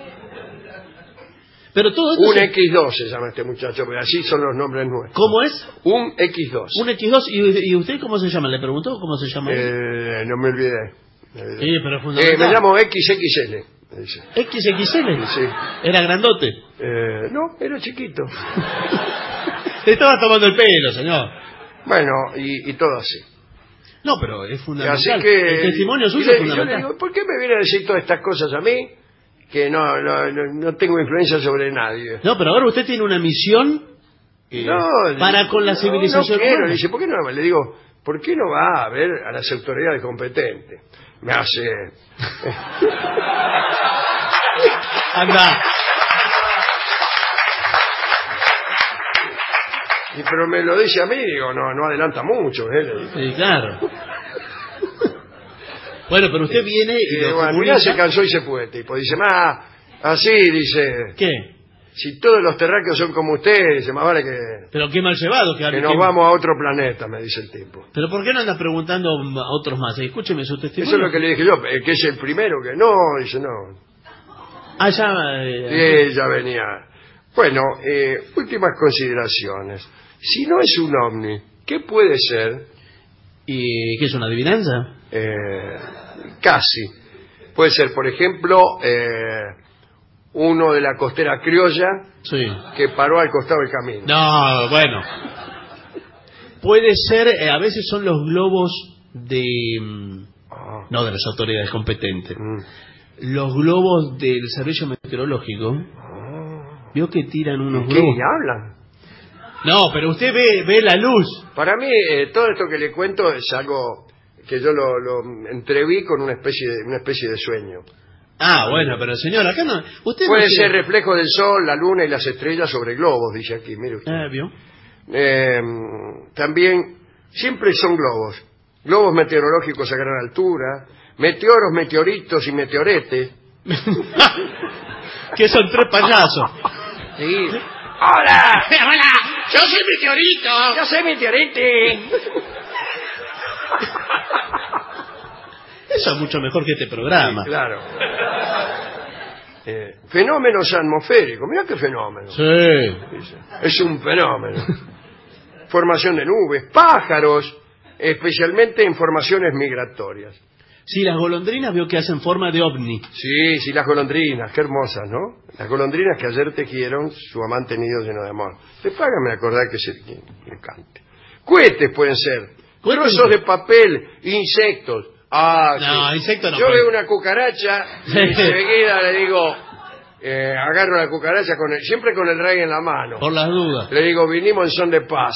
Pero todo esto un se- equis dos se llama este muchacho, porque así son los nombres nuestros. ¿Cómo es? Un equis dos. Un equis dos. ¿Y, y usted cómo se llama? ¿Le preguntó cómo se llama? Eh, no me olvidé. Me olvidé. Sí, pero es Eh, fundamental. me llamo equis equis ele. me dice. ¿equis equis ele? Sí. ¿Era grandote? Eh, no, era chiquito. Estaba tomando el pelo, señor. Bueno, y, y todo así. No, pero es Y fundamental. así que... El testimonio y suyo le- es yo le fundamental. digo, ¿por qué me viene a decir todas estas cosas a mí? Que no, no, no, no tengo influencia sobre nadie. No, pero ahora usted tiene una misión eh, No, para le- con la no, civilización no quiero. humana. Le dice, ¿por qué no? Le digo, ¿por qué no va a ver a las autoridades competentes? Me hace... Anda. Y pero me lo dice a mí, digo, no, no adelanta mucho, ¿eh? Le digo. Sí, claro. Bueno, pero usted viene y Y lo bueno, al comunica. final se cansó y se fue, tipo. Dice, más, así, dice, ¿Qué? si todos los terráqueos son como usted, dice, más vale que, Pero qué mal llevado. Que, que nos que- vamos a otro planeta, me dice el tipo. Pero ¿por qué no anda preguntando a otros más? Escúcheme su testimonio. Eso es lo que le dije yo, eh, que es el primero que no, dice, no. Ah, ya... eh, Sí, ya venía. Bueno, eh, últimas consideraciones. Si no es un ovni, ¿qué puede ser? ¿Y qué es una adivinanza? Eh, casi. Puede ser, por ejemplo, eh, uno de la costera criolla Sí. que paró al costado del camino. No, bueno. Puede ser, eh, a veces son los globos de... mm, Ah, No, de las autoridades competentes. mm. Los globos del servicio meteorológico. Ah. ¿Vio que tiran unos ¿Qué? globos? ¿Y hablan? No, pero usted ve, ve la luz. Para mí, eh, todo esto que le cuento es algo que yo lo, lo entreví con una especie de, una especie de sueño. Ah, bueno, pero señor, acá no... Usted Puede no ser quiere- reflejo del sol, la luna y las estrellas sobre globos, dice aquí, mire usted. Ah, ¿vio? Eh, también, siempre son globos. Globos meteorológicos a gran altura, meteoros, meteoritos y meteoretes. Que son tres payasos. Sí. ¡Hola! ¡Hola! ¡Yo soy meteorito! ¡Yo soy meteorete! Eso es mucho mejor que este programa. Sí, claro. Eh, fenómenos atmosféricos. Mira qué fenómeno. Sí. Dice. Es un fenómeno. Formación de nubes, pájaros, especialmente en formaciones migratorias. Sí, las golondrinas veo que hacen forma de ovni. Sí, sí, las golondrinas, qué hermosas, ¿no? Las golondrinas que ayer tejieron su amante nido lleno de amor. Después hágame acordar que se que le cante. Cohetes pueden ser, Cohetes. trozos de papel, insectos. Ah, No, sí. insectos no Yo puede. veo una cucaracha y enseguida le digo, eh, agarro la cucaracha con el, siempre con el rey en la mano. Por las dudas. Le digo, vinimos en son de paz.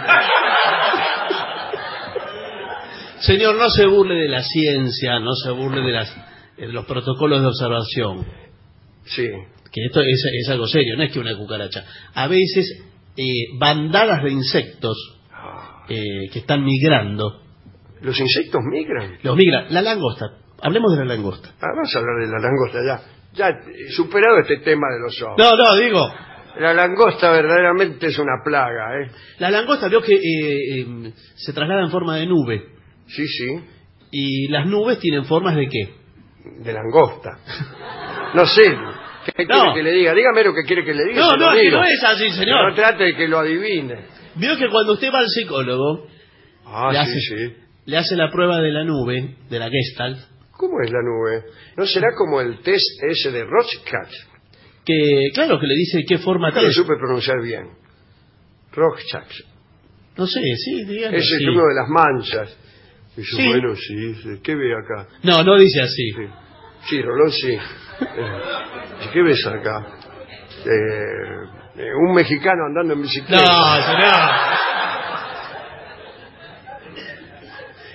Señor, no se burle de la ciencia, no se burle de, las, de los protocolos de observación. Sí. Que esto es, es algo serio, no es que una cucaracha. A veces, eh, bandadas de insectos eh, que están migrando. ¿Los insectos migran? Los migran. La langosta. Hablemos de la langosta. Ah, vamos a hablar de la langosta ya. Ya eh, superado este tema de los ovnis. No, no, digo. La langosta verdaderamente es una plaga, ¿eh? La langosta veo que eh, eh, se traslada en forma de nube. Sí, sí, Y las nubes tienen formas de qué? de langosta. No sé, ¿qué No. quiere que le diga? Dígame lo que quiere que le diga. No, se lo no, es que digo. no es así, señor. No trate de que lo adivine. Veo que cuando usted va al psicólogo, Ah, le, sí, hace, sí. le hace la prueba de la nube, de la Gestalt, ¿Cómo es la nube? ¿No será como el test ese de Rorschach? que claro que le dice qué forma Nunca tiene. lo supe pronunciar bien. Rorschach. No sé, sí, dígalo Ese así. es uno de las manchas. Dice, Sí. bueno, sí, sí, ¿qué ve acá? No, no dice así. Sí, sí, Rolón, sí. Eh, ¿Qué ves acá? Eh, eh, un mexicano andando en bicicleta. No, señor.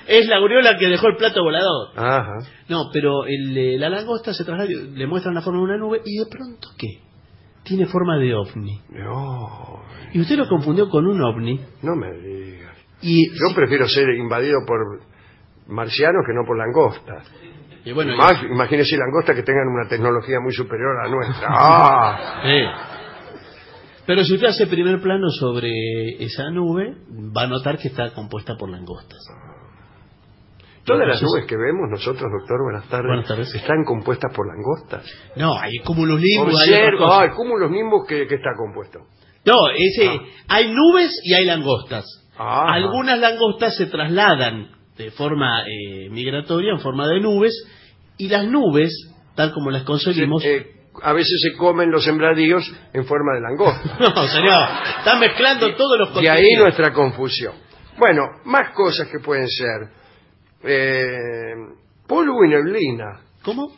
Es la aureola que dejó el plato volador. Ajá. No, pero el, eh, la langosta se traslada, le muestran la forma de una nube y de pronto, ¿qué? Tiene forma de ovni. No. Y usted lo confundió con un ovni. No me digas. Y, Yo sí, prefiero ser invadido por marcianos que no por langostas. y bueno, Más, imagínese langostas que tengan una tecnología muy superior a la nuestra. ¡Ah! Sí. Pero si usted hace primer plano sobre esa nube, va a notar que está compuesta por langostas. Todas las Entonces, nubes que vemos nosotros, doctor, buenas tardes, Buenas tardes. están compuestas por langostas. No, hay cúmulos nimbus, hay otras Observa, cosas. ah, el cúmulos nimbus que, que está compuesto. No, ese, Ah. hay nubes y hay langostas. Ajá. Algunas langostas se trasladan de forma eh, migratoria en forma de nubes, y las nubes, tal como las conseguimos... Se- eh, a veces se comen los sembradíos en forma de langosta. No, señor, está mezclando todos los Y ahí contenidos. nuestra confusión. Bueno, más cosas que pueden ser. Eh, polvo y neblina. ¿Cómo?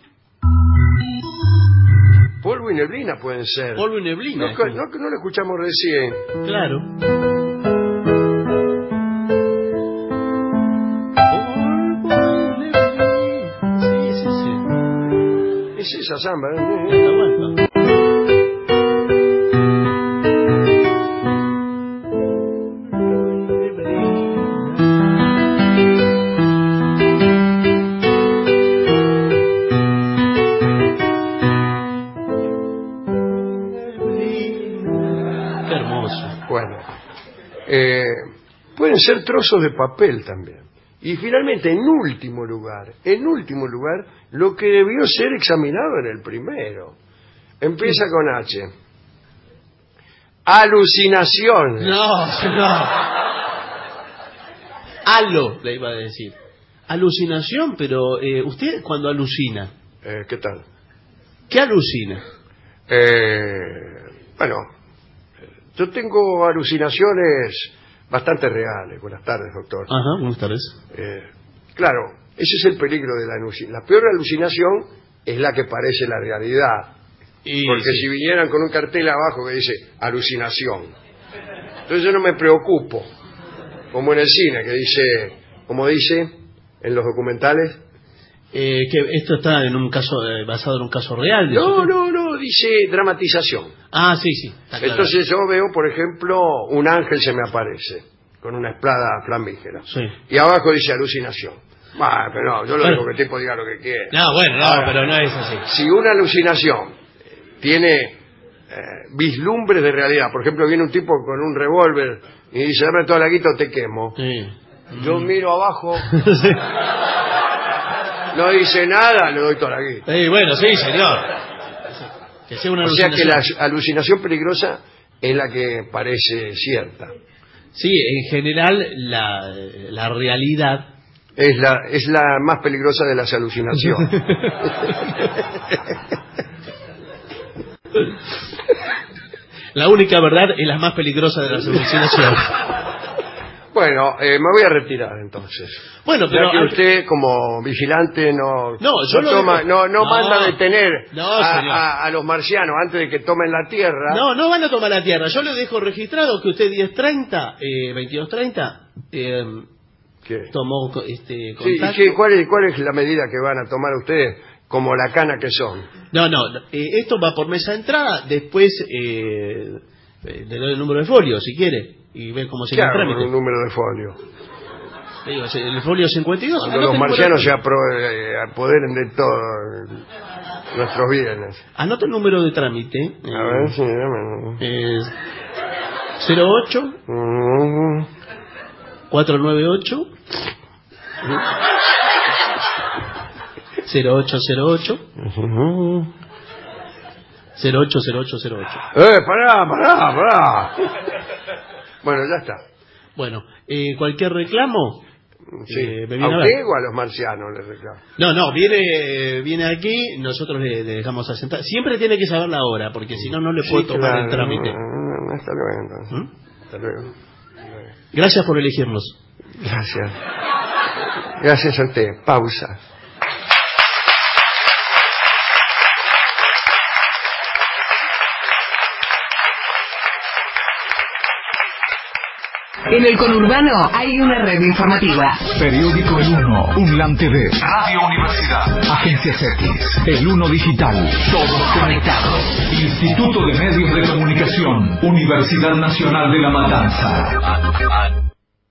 Polvo y neblina pueden ser. Polvo y neblina. No, no, no lo escuchamos recién. Claro. Sí, sí, sí. Es esa samba. Atahualpa. Qué hermoso. Bueno, eh, pueden ser trozos de papel también. Y finalmente, en último lugar, en último lugar, lo que debió ser examinado en el primero. Empieza con H. Alucinación. No, no. Halo, le iba a decir. Alucinación, pero eh, usted cuando alucina, Eh, ¿Qué tal? ¿qué alucina? Eh, bueno, yo tengo alucinaciones bastante reales. Buenas tardes, doctor. Ajá, buenas tardes. Eh, claro, ese es el peligro de la alucinación. La peor alucinación es la que parece la realidad. Y, Porque sí. si vinieran con un cartel abajo que dice alucinación, entonces yo no me preocupo. Como en el cine, que dice, como dice en los documentales. Eh, que esto está en un caso eh, basado en un caso real. ¿de No, eso? no, no, dice dramatización. Ah, sí, sí. Está claro. Entonces yo veo, por ejemplo, un ángel se me aparece con una espada flamígera. Sí. Y abajo dice alucinación. Ah, pero no, yo lo Bueno. dejo que el tipo diga lo que quiera. No, bueno, no, Ahora, pero no es así. Si una alucinación tiene eh, vislumbres de realidad, por ejemplo, viene un tipo con un revólver y dice, dame toda la guita o te quemo. Sí. Yo Mm. miro abajo, Sí. no dice nada, le doy toda la guita. Sí, bueno, sí, señor. Que sea una O sea que alucinación. la alucinación peligrosa es la que parece cierta. Sí, en general la, la realidad... Es la, es la más peligrosa de las alucinaciones. La única verdad es la más peligrosa de las alucinaciones. Bueno, eh, me voy a retirar entonces. Bueno, Ya pero... que usted como vigilante no No, yo no, lo toma, dejo- no, no No. manda detener No, a, señor. a- a los marcianos antes de que tomen la tierra. No, no van a tomar la tierra. Yo le dejo registrado que usted diez treinta, eh, veintidós treinta, eh, ¿Qué? tomó co- este Sí, ¿y contacto. qué- cuál, es, ¿Cuál es la medida que van a tomar ustedes como la cana que son? No, no, no, eh, esto va por mesa de entrada, después eh, eh, le doy el número de folio, si quiere, y ve cómo se ¿Qué el hago con trámite. un número de folio? Le digo, el folio cincuenta y dos. Cuando anote los el número marcianos de se folio. apro- eh, apoderen de todos nuestros bienes. Anota el número de trámite. A eh, ver, sí, dame. es cero ocho Mm, cuatro nueve ocho cero ocho cero ocho ujú. cero ocho cero ocho cero ocho. ¡Eh, pará, pará, pará! Bueno, ya está. Bueno, eh, cualquier reclamo. Sí. eh, me ¿A viene a usted ver. o a los marcianos les reclamo? No, no, viene viene aquí, nosotros le, le dejamos asentar. Siempre tiene que saber la hora, porque si no, no le puedo Sí, tomar claro. el trámite. Mm, Hasta luego, entonces. ¿Mm? Hasta luego. Gracias por elegirnos. Gracias. Gracias a usted. Pausa. En el conurbano hay una red informativa. Periódico El Uno, UNLAM T V, Radio Universidad, Agencias X, El Uno Digital, todos conectados. Instituto de Medios de Comunicación, Universidad Nacional de La Matanza.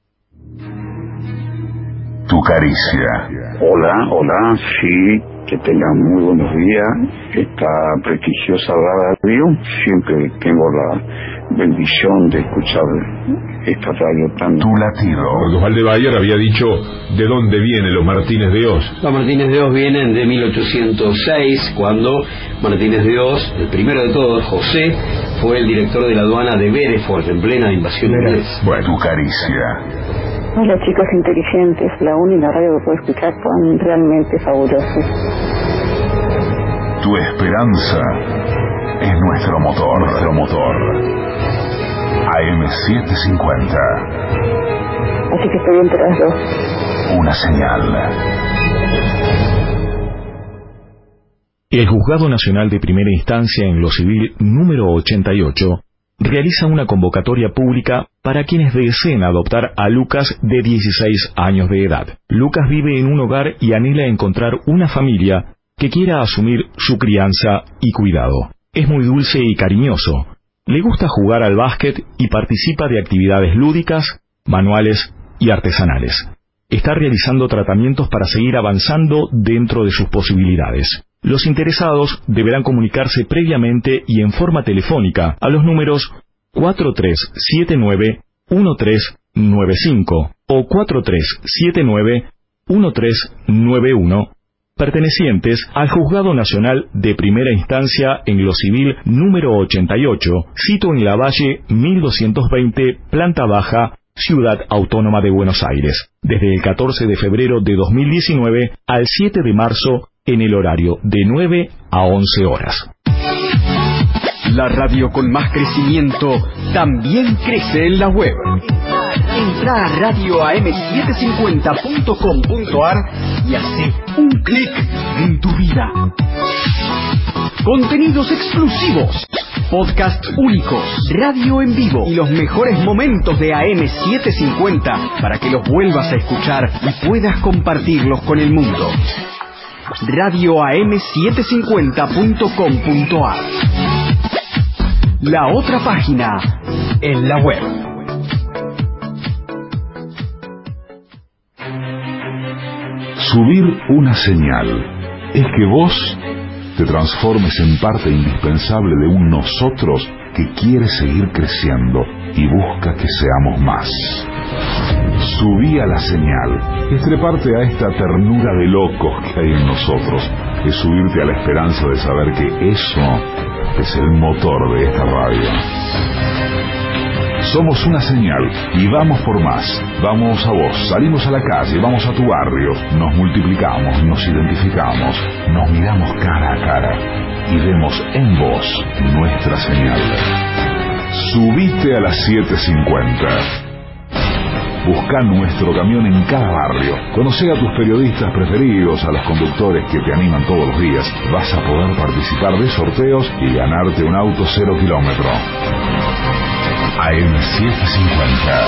Tu caricia. Hola, hola, sí, que tengan muy buenos días. Esta prestigiosa radio, siempre tengo la bendición de escuchar esta radio tan... Tu latido. Carlos de Bayer había dicho de dónde vienen los Martínez de Oz. Los Martínez de Oz vienen de mil ochocientos seis, cuando Martínez de Oz, el primero de todos, José, fue el director de la aduana de Bereford en plena invasión inglesa. Bueno, tu caricia. Hola chicos inteligentes, la única radio que puedo escuchar son realmente fabulosos. Tu esperanza es nuestro motor, nuestro motor. A M setecientos cincuenta. Así que estoy entre las dos. Una señal. El Juzgado Nacional de Primera Instancia en lo Civil número ochenta y ocho realiza una convocatoria pública para quienes deseen adoptar a Lucas de dieciséis años de edad. Lucas vive en un hogar y anhela encontrar una familia que quiera asumir su crianza y cuidado. Es muy dulce y cariñoso. Le gusta jugar al básquet y participa de actividades lúdicas, manuales y artesanales. Está realizando tratamientos para seguir avanzando dentro de sus posibilidades. Los interesados deberán comunicarse previamente y en forma telefónica a los números cuatro tres siete nueve uno tres nueve cinco o cuatro tres siete nueve uno tres nueve uno, pertenecientes al Juzgado Nacional de Primera Instancia en lo Civil número ochenta y ocho, sito en la Valle mil doscientos veinte, planta baja, Ciudad Autónoma de Buenos Aires, desde el catorce de febrero de dos mil diecinueve al siete de marzo en el horario de nueve a once horas. La radio con más crecimiento también crece en la web. Entra a radio a m setecientos cincuenta punto com punto a r y hace un clic en tu vida. Contenidos exclusivos, podcast únicos, radio en vivo y los mejores momentos de A M setecientos cincuenta para que los vuelvas a escuchar y puedas compartirlos con el mundo. radio a m setecientos cincuenta punto com punto a r. La otra página en la web. Subir una señal es que vos te transformes en parte indispensable de un nosotros que quiere seguir creciendo y busca que seamos más. Subí a la señal es treparte a esta ternura de locos que hay en nosotros, es subirte a la esperanza de saber que eso es el motor de esta radio. Somos una señal y vamos por más. Vamos a vos, salimos a la calle, vamos a tu barrio, nos multiplicamos, nos identificamos, nos miramos cara a cara y vemos en vos nuestra señal. Subite a las siete cincuenta. Busca nuestro camión en cada barrio. Conoce a tus periodistas preferidos, a los conductores que te animan todos los días. Vas a poder participar de sorteos y ganarte un auto cero kilómetro. A M setecientos cincuenta.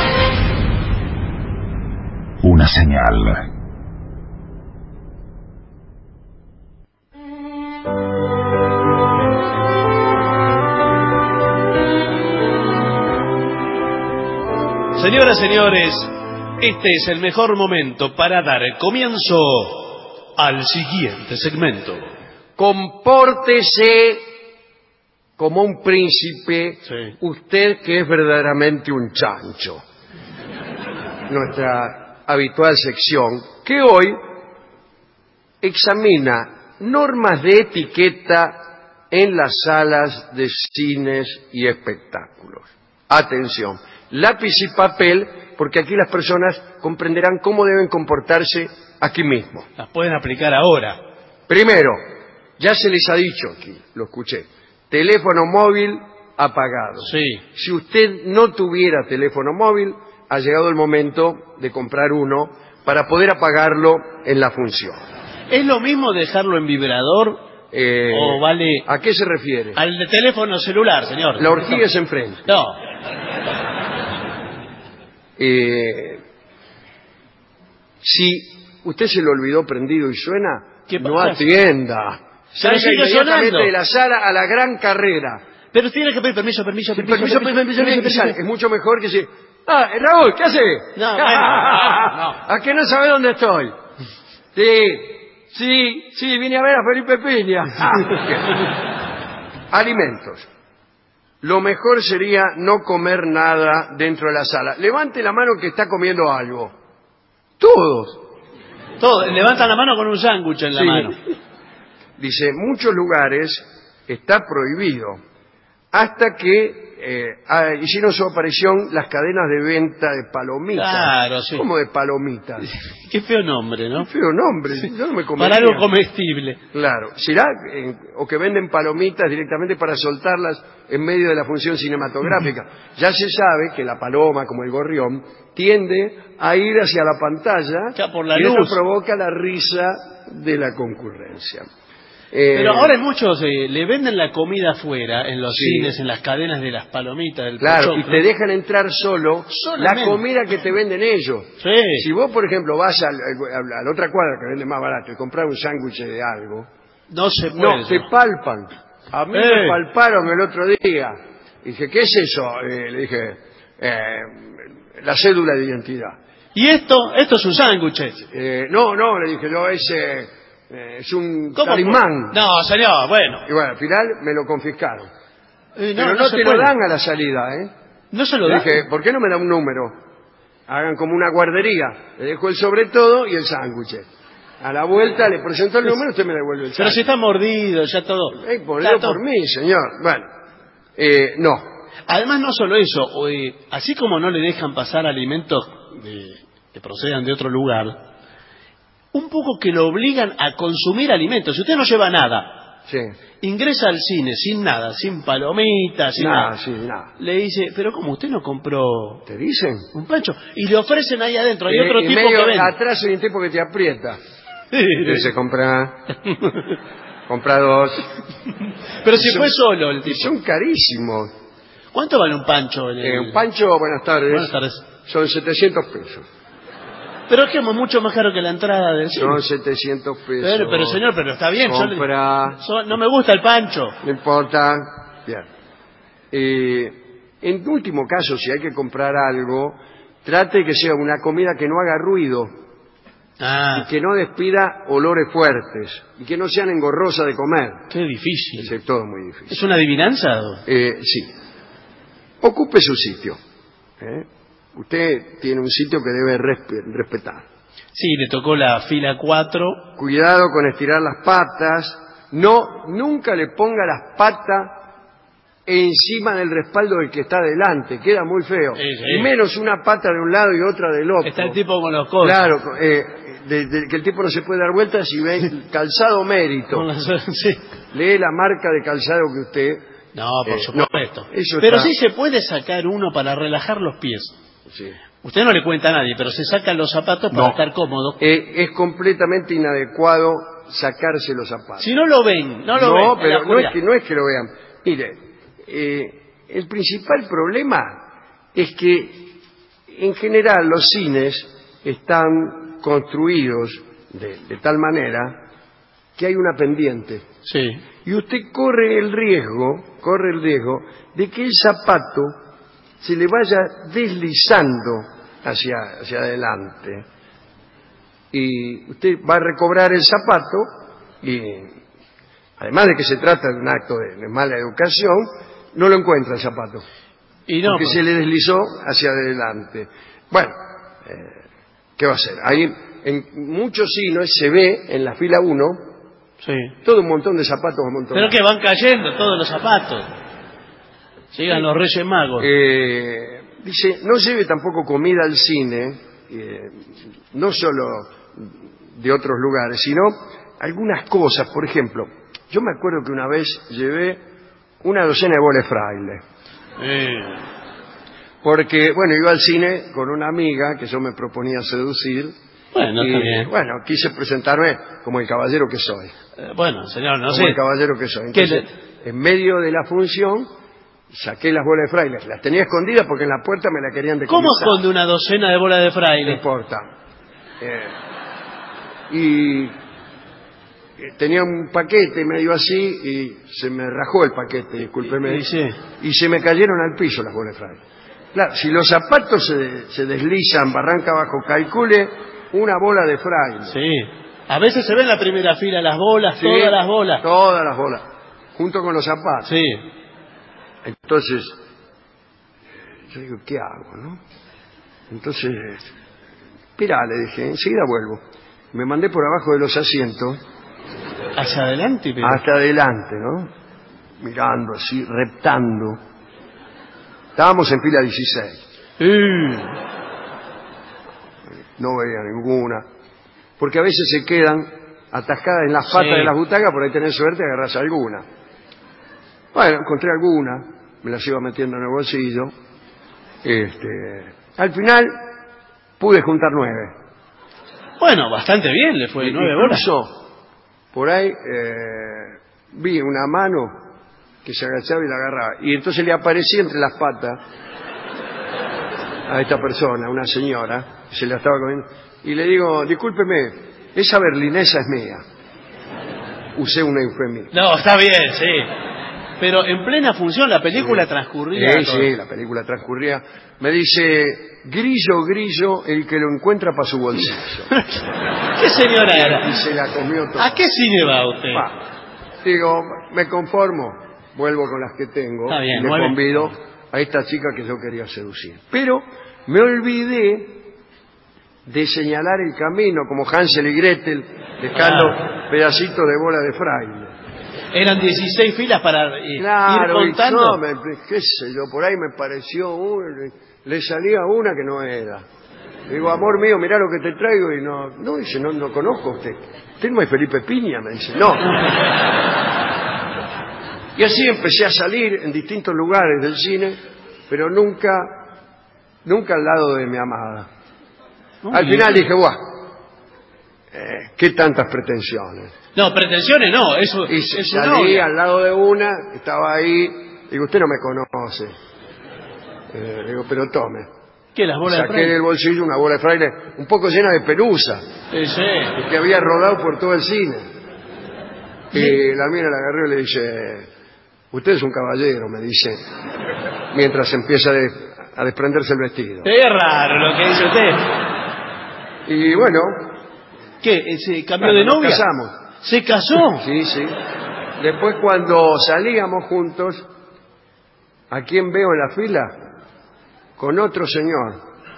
Una señal. Señoras, señores, este es el mejor momento para dar comienzo al siguiente segmento. Compórtese como un príncipe, sí. Usted que es verdaderamente un chancho. Nuestra habitual sección, que hoy examina normas de etiqueta en las salas de cines y espectáculos. Atención, lápiz y papel, porque aquí las personas comprenderán cómo deben comportarse aquí mismo. Las pueden aplicar ahora. Primero, ya se les ha dicho aquí, lo escuché, teléfono móvil apagado. Sí. Si usted no tuviera teléfono móvil, ha llegado el momento de comprar uno para poder apagarlo en la función. ¿Es lo mismo dejarlo en vibrador eh, o vale...? ¿A qué se refiere? Al de teléfono celular, señor. La orgía es enfrente. No. Eh, si usted se lo olvidó prendido y suena, no atienda. Salga inmediatamente sonando de la sala a la gran carrera. Pero tiene que pedir permiso, permiso, permiso. Permiso, permiso, permiso, permiso, permiso, permiso. Es mucho mejor que si... Ah, Raúl, ¿qué hace? No, bueno, no, no. ¿A qué no sabe dónde estoy? Sí, sí, sí, vine a ver a Felipe Piña. Ah, alimentos. Lo mejor sería no comer nada dentro de la sala. Levante la mano que está comiendo algo. Todos. Todos, levantan la mano con un sándwich en la sí. mano. Dice, en muchos lugares está prohibido. Hasta que eh, ah, hicieron su aparición las cadenas de venta de palomitas. Claro, sí. ¿Cómo de palomitas? Qué feo nombre, ¿no? Qué feo nombre. Sí. Yo no me comería. Para algo comestible. Claro. ¿Será? Eh, o que venden palomitas directamente para soltarlas en medio de la función cinematográfica. Ya se sabe que la paloma, como el gorrión, tiende a ir hacia la pantalla ya por la y luz. eso provoca la risa de la concurrencia. Eh, Pero ahora muchos eh, le venden la comida afuera, en los sí. cines, en las cadenas de las palomitas, del Claro, pochoclo. y te dejan entrar solo Solamente. la comida que te venden ellos. Sí. Si vos, por ejemplo, vas a, a, a la otra cuadra que vende más barato y compras un sándwich de algo, no se puede. No, te palpan. A mí eh. me palparon el otro día. Y dije, ¿qué es eso? Eh, le dije, eh, la cédula de identidad. ¿Y esto? ¿Esto es un sándwich? Eh, no, no, le dije, no, es... Eh, Eh, es un calimán. No, señor, bueno. Y bueno, al final me lo confiscaron. Eh, no, Pero no, no te puede. lo dan a la salida, ¿eh? No se lo Le dan. dije, ¿por qué no me da un número? Hagan como una guardería. Le dejo el sobre todo y el sándwich. A la vuelta le presento el número y usted me devuelve el sándwich. Pero si está mordido, ya todo. Eh, ponelo por mí, señor. Bueno, eh, no. Además, no solo eso. Eh, así como no le dejan pasar alimentos de, que procedan de otro lugar, un poco que lo obligan a consumir alimentos. Si usted no lleva nada, sí. ingresa al cine sin nada, sin palomitas, sin nada, nada. Sí, nada. Le dice, pero ¿cómo usted no compró? ¿Te dicen? Un pancho. Y le ofrecen ahí adentro. Hay eh, otro y tipo medio que vende. Atrás hay un tipo que te aprieta. Dice, compra... compra dos. Pero si son, fue solo el tipo. Son carísimos. ¿Cuánto vale un pancho? En el... eh, un pancho, buenas tardes. Buenas tardes. Son setecientos pesos. Pero es que es mucho más caro que la entrada del cine. Son setecientos pesos. Pero, pero señor, pero está bien. Compra... Yo le... No me gusta el pancho. No importa. Bien. Eh, en último caso, si hay que comprar algo, trate que sea una comida que no haga ruido. Ah. Y que no despida olores fuertes. Y que no sean engorrosas de comer. Qué difícil. Es todo muy difícil. ¿Es una adivinanza? Eh, sí. Ocupe su sitio. ¿Eh? Usted tiene un sitio que debe respetar. Sí, le tocó la fila cuatro. Cuidado con estirar las patas. No, nunca le ponga las patas encima del respaldo del que está delante. Queda muy feo. Sí, sí. Y menos una pata de un lado y otra del otro. Está el tipo con los codos. Claro, eh, de, de, que el tipo no se puede dar vueltas y ve calzado mérito. Sí. Lee la marca de calzado que usted... No, por eh, supuesto. No, eso pero está... sí se puede sacar uno para relajar los pies. Sí. Usted no le cuenta a nadie, pero se sacan los zapatos para no. estar cómodo. Eh, es completamente inadecuado sacarse los zapatos. Si no lo ven, no lo no, ven. No, pero no es, que, no es que lo vean. Mire, eh, el principal problema es que en general los cines están construidos de, de tal manera que hay una pendiente. Sí. Y usted corre el riesgo, corre el riesgo de que el zapato se le vaya deslizando hacia, hacia adelante. Y usted va a recobrar el zapato y, además de que se trata de un acto de, de mala educación, no lo encuentra el zapato. Y no, porque pues... se le deslizó hacia adelante. Bueno, eh, ¿qué va a hacer? Ahí en muchos cines se ve en la fila uno sí. todo un montón de zapatos amontonados. Pero que van cayendo todos los zapatos. Sigan los Reyes Magos. Eh, dice, no lleve tampoco comida al cine, eh, no solo de otros lugares, sino algunas cosas. Por ejemplo, yo me acuerdo que una vez llevé una docena de boles fraile. Eh. Porque, bueno, iba al cine con una amiga que yo me proponía seducir. Bueno, y, está bien. Bueno, quise presentarme como el caballero que soy. Eh, bueno, señor, no como sé. el caballero que soy. Entonces, en medio de la función, saqué las bolas de fraile. Las tenía escondidas porque en la puerta me la querían decomisar. ¿Cómo esconde una docena de bolas de fraile? No importa. Eh, y tenía un paquete medio así y se me rajó el paquete, discúlpeme. Sí, sí. Y se me cayeron al piso las bolas de fraile. Claro, si los zapatos se, se deslizan barranca abajo, calcule una bola de fraile. Sí. A veces se ve en la primera fila las bolas, Sí, todas las bolas. Todas las bolas, junto con los zapatos. Sí. Entonces, yo digo, ¿qué hago, no? Entonces, espera, le dije, enseguida vuelvo. Me mandé por abajo de los asientos. ¿Hacia adelante? Pero... Hasta adelante, ¿no? Mirando así, reptando. Estábamos en fila dieciséis. Mm. No veía ninguna. Porque a veces se quedan atascadas en las patas Sí. de las butacas, por ahí tenés suerte y agarrás alguna. Bueno, encontré alguna, me las iba metiendo en el bolsillo. Este, al final pude juntar nueve. Bueno, bastante bien le fue, nueve bolas. Incluso, por ahí eh, vi una mano que se agachaba y la agarraba. Y entonces le aparecí entre las patas a esta persona, una señora, que se la estaba comiendo. Y le digo, discúlpeme, esa berlinesa es mía. Usé un eufemismo. No, está bien, sí. Pero en plena función la película transcurría. Sí, sí, la película transcurría. Me dice, grillo, grillo, el que lo encuentra para su bolsillo. ¿Qué señora era? Y se la comió toda. ¿A qué cine va usted? Va. Digo, me conformo, vuelvo con las que tengo. Está bien, y le nueve. convido a esta chica que yo quería seducir. Pero me olvidé de señalar el camino, como Hansel y Gretel, dejando Ah. pedacitos de bola de fraile. Eran dieciséis filas para eh, Claro, ir y contando. no, me, qué sé yo, por ahí me pareció, uy, le salía una que no era. Digo, amor mío, mirá lo que te traigo, y no, no, dice, no, no conozco a usted. ¿Usted no es Felipe Piña? Me dice, no. Y así empecé a salir en distintos lugares del cine, pero nunca, nunca al lado de mi amada. Muy Al bien. final dije, guau, eh, qué tantas pretensiones. No, pretensiones no, eso Y es su salí novia. al lado de una, estaba ahí, digo, usted no me conoce. Eh, digo, pero tome. ¿Qué, las bolas de Saqué fraile? del bolsillo una bola de fraile un poco llena de pelusa, Sí, sí. que había rodado por todo el cine. Y la mira la agarró y le dice, usted es un caballero, me dice, mientras empieza a, de- a desprenderse el vestido. Es raro lo que dice usted. Y bueno, ¿Qué? ¿Se cambió bueno, de nos novia? casamos. ¿Se casó? Sí, sí. Después cuando salíamos juntos, ¿a quién veo en la fila? Con otro señor.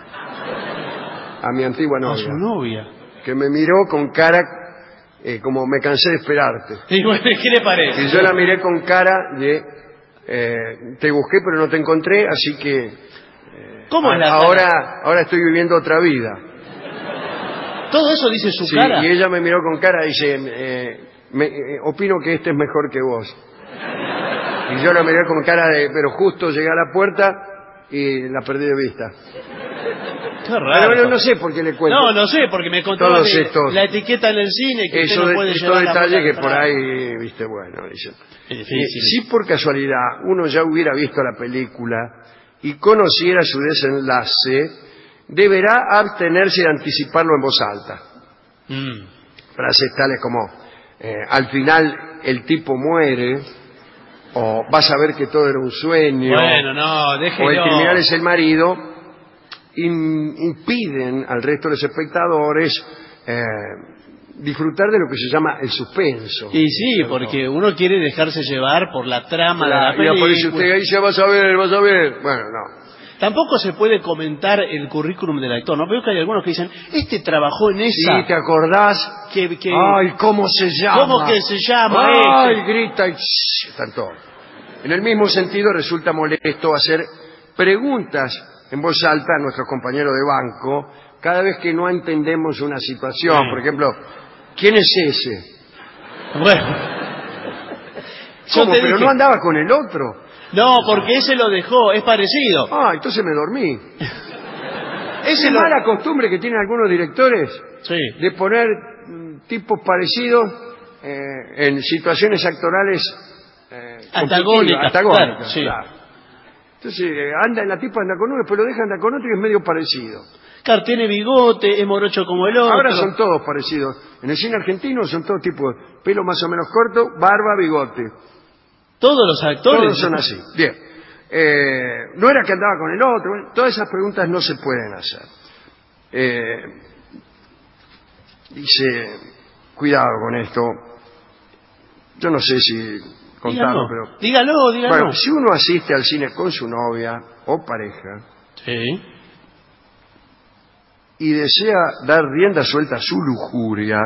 A mi antigua A novia. su novia. Que me miró con cara eh, como me cansé de esperarte. Y bueno, ¿qué le parece? Y yo la miré con cara de eh, te busqué pero no te encontré, así que ¿Cómo es la ahora, cara? ahora estoy viviendo otra vida. ¿Todo eso dice su Sí, cara? y ella me miró con cara y dice, eh, me- eh, opino que este es mejor que vos. Y yo la miré con cara de, pero justo llegué a la puerta y la perdí de vista. Qué raro. Pero bueno, no sé por qué le cuento. No, no sé, porque me contaba Todos de estos- la etiqueta en el cine, que usted Eso no de, puede estos llevar la bola detalles de que por fraile. ahí, viste, bueno, dice. Es Eh, difícil. si por casualidad uno ya hubiera visto la película y conociera su desenlace, deberá abstenerse de anticiparlo en voz alta. Mm. Frases tales como, eh, al final el tipo muere, o vas a ver que todo era un sueño, Bueno, no, déjelo. o el criminal es el marido, in- impiden al resto de los espectadores eh, disfrutar de lo que se llama el suspenso. Y sí, porque uno quiere dejarse llevar por la trama Claro, de la y película. aparece usted ahí, ya vas a ver, vas a ver. Bueno, no. Tampoco se puede comentar el currículum del actor, ¿no? Veo que hay algunos que dicen, este trabajó en esa... Sí, ¿te acordás? Que, que- Ay, ¿cómo se llama? ¿Cómo que se llama Ay, este? grita y shh, están todos. En el mismo sentido resulta molesto hacer preguntas en voz alta a nuestros compañeros de banco cada vez que no entendemos una situación. Sí. Por ejemplo, ¿quién es ese? Bueno. Yo ¿Cómo? te Pero dije- no andaba con el otro. No, porque ese lo dejó, es parecido. Ah, entonces me dormí. Ese Es lo... mala costumbre que tienen algunos directores Sí. de poner mm, tipos parecidos eh, en situaciones actorales eh, Antagónicas, competitivas, antagónicas, claro, sí. claro. Entonces anda, la tipa anda con uno, después lo deja andar con otro y es medio parecido. Claro, tiene bigote, es morocho como el otro. Ahora son todos parecidos. En el cine argentino son todos tipos, pelo más o menos corto, barba, bigote. Todos los actores. Todos son así. Bien. Eh, no era que andaba con el otro. Bueno, todas esas preguntas no se pueden hacer. Eh, dice, cuidado con esto. Yo no sé si contarlo, dígalo, pero... Dígalo, dígalo. Bueno, si uno asiste al cine con su novia o pareja... Sí. Y desea dar rienda suelta a su lujuria,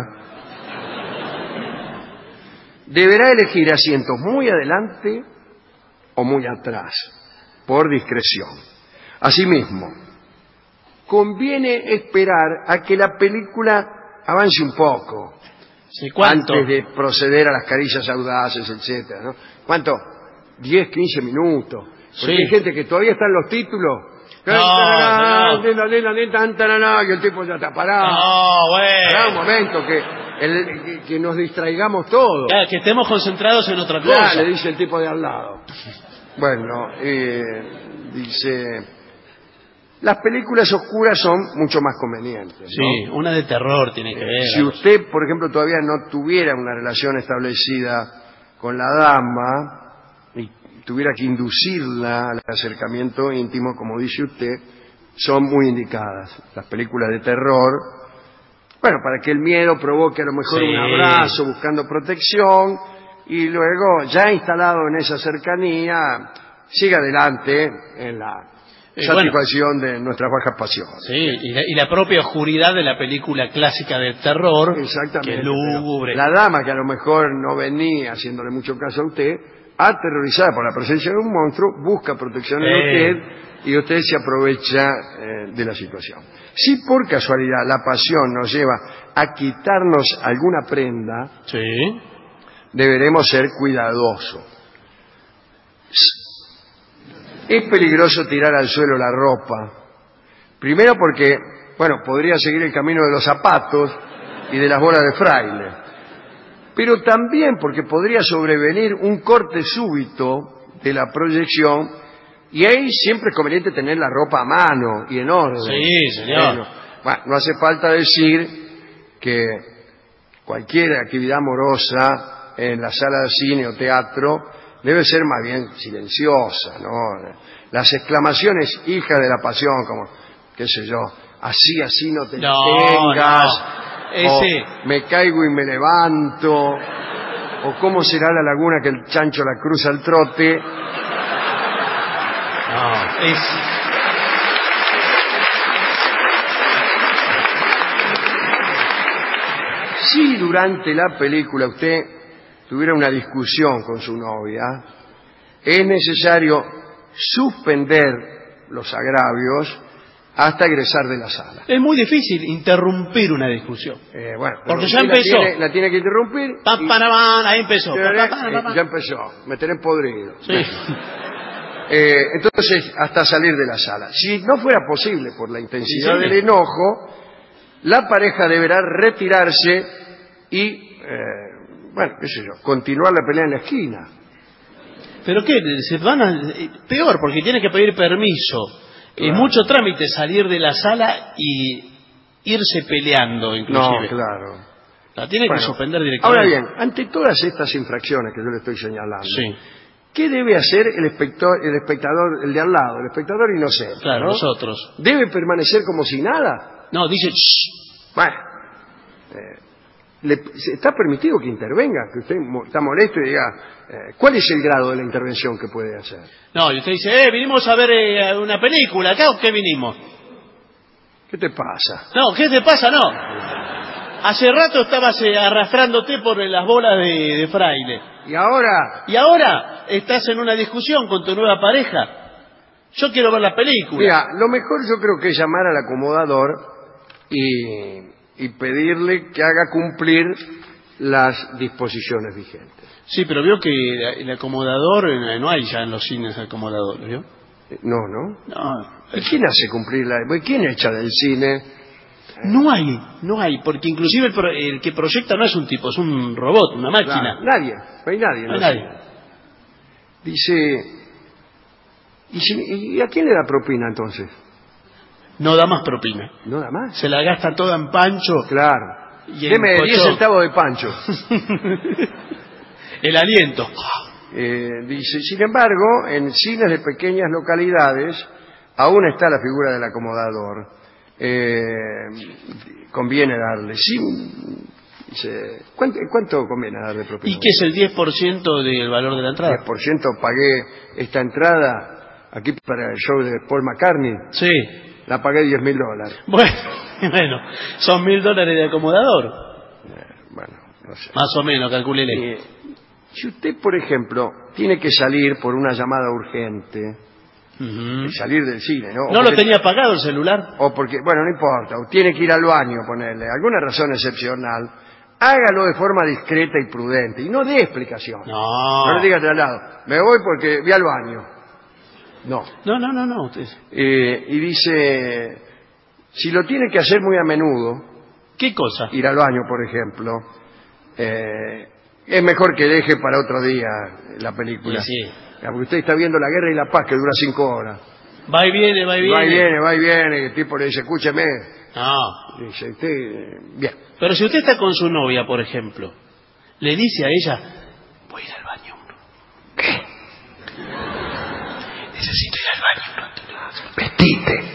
deberá elegir asientos muy adelante o muy atrás, por discreción. Asimismo, conviene esperar a que la película avance un poco, sí, ¿cuánto? Antes de proceder a las caricias audaces, etcétera, ¿no? ¿Cuánto? diez, quince minutos. Porque Sí. hay gente que todavía está en los títulos. No, no. Y el tipo ya está parado. No, bueno. Pará un momento, que, el, que, que nos distraigamos todos. Claro, que estemos concentrados en otra cosa. Claro, le dice el tipo de al lado. Bueno, eh, dice... Las películas oscuras son mucho más convenientes, ¿no? Sí, una de terror tiene que ver. Si usted, por ejemplo, todavía no tuviera una relación establecida con la dama y tuviera que inducirla al acercamiento íntimo, como dice usted, son muy indicadas las películas de terror. Bueno, para que el miedo provoque a lo mejor Sí. un abrazo buscando protección y luego, ya instalado en esa cercanía, siga adelante en la Eh, satisfacción bueno, de nuestras bajas pasiones. Sí, y la, y la propia oscuridad de la película clásica de terror. Exactamente. Que lúgubre. La dama, que a lo mejor no venía haciéndole mucho caso a usted, aterrorizada por la presencia de un monstruo, busca protección en Eh. usted y usted se aprovecha eh, de la situación. Si por casualidad la pasión nos lleva a quitarnos alguna prenda, sí. deberemos ser cuidadosos. Es peligroso tirar al suelo la ropa. Primero porque, bueno, podría seguir el camino de los zapatos y de las bolas de fraile. Pero también porque podría sobrevenir un corte súbito de la proyección y ahí siempre es conveniente tener la ropa a mano y en orden. Sí, señor. Bueno, bueno, no hace falta decir que cualquier actividad amorosa en la sala de cine o teatro debe ser más bien silenciosa, ¿no? Las exclamaciones hijas de la pasión, como, qué sé yo, así, así no te No, detengas, no. Ese... o me caigo y me levanto, o cómo será la laguna que el chancho la cruza al trote. No, es... Si durante la película usted tuviera una discusión con su novia, es necesario suspender los agravios hasta egresar de la sala. Es muy difícil interrumpir una discusión. Eh, bueno, porque ya ya empezó. La tiene, la tiene que interrumpir. Pa, y, pa, pa, ahí empezó. Pa, pa, pa, pa, pa. ya empezó. Me tenés podrido. Sí. Eh, entonces, hasta salir de la sala. Si no fuera posible por la intensidad Sí, sí. del enojo, la pareja deberá retirarse y, eh, bueno, qué sé yo, continuar la pelea en la esquina. ¿Pero qué? Se van a... Peor, porque tiene que pedir permiso. Claro. Es mucho trámite salir de la sala y irse peleando, inclusive. No, claro. La tiene Bueno, que suspender directamente. Ahora bien, ante todas estas infracciones que yo le estoy señalando, Sí. ¿qué debe hacer el espectador, el espectador, el de al lado, el espectador inocente? Claro, ¿no? nosotros. ¿Debe permanecer como si nada? No, dice... Shh. Bueno, eh, le, está permitido que intervenga, que usted mo- está molesto y diga, eh, ¿cuál es el grado de la intervención que puede hacer? No, y usted dice, eh, vinimos a ver eh, una película, ¿acá o qué vinimos? ¿Qué te pasa? No, ¿qué te pasa? No. Hace rato estabas eh, arrastrándote por las bolas de, de fraile. ¿Y ahora? Y ahora estás en una discusión con tu nueva pareja. Yo quiero ver la película. Mira, lo mejor yo creo que es llamar al acomodador y, y pedirle que haga cumplir las disposiciones vigentes. Sí, pero vio que el, el acomodador, eh, no hay ya en los cines acomodador, ¿vio? No, ¿no? No. ¿Y quién hace cumplir la... ¿Quién echa del cine? No hay, no hay, porque inclusive el, pro- el que proyecta no es un tipo, es un robot, una máquina. Claro, nadie, no hay nadie. No hay no sé. nadie. Dice, ¿Y, si, ¿Y a quién le da propina entonces? No da más propina. ¿No da más? Se la gasta toda en pancho. Claro. Y deme diez centavos de pancho. El aliento. Eh, dice, sin embargo, en cines de pequeñas localidades aún está la figura del acomodador. Eh, conviene darle. Sí, dice, ¿cuánto, ¿Cuánto conviene darle propina? ¿Y qué es el diez por ciento del valor de la entrada? diez por ciento pagué esta entrada aquí para el show de Paul McCartney. Sí. La pagué diez mil dólares. Bueno, bueno, son mil dólares de acomodador. Eh, bueno, no sé. Más o menos, calcúlele. Eh, si usted, por ejemplo, tiene que salir por una llamada urgente, uh-huh. salir del cine, ¿no? O ¿No porque, lo tenía pagado el celular? O porque, bueno, no importa, o tiene que ir al baño, ponerle alguna razón excepcional, hágalo de forma discreta y prudente, y no dé explicación. No. No le diga al lado, me voy porque voy al baño. No. No, no, no, no. Usted... Eh, y dice, si lo tiene que hacer muy a menudo... ¿Qué cosa? Ir al baño, por ejemplo. Eh, es mejor que deje para otro día la película. Sí, sí. Porque usted está viendo La Guerra y la Paz, que dura cinco horas. Va y viene, va y viene. Va y viene, va y viene. Y el tipo le dice, escúcheme. No. Dice, usted, bien. Pero si usted está con su novia, por ejemplo, le dice a ella, voy a ir al baño. ¿Qué? Necesito ir al baño pronto. Vestite.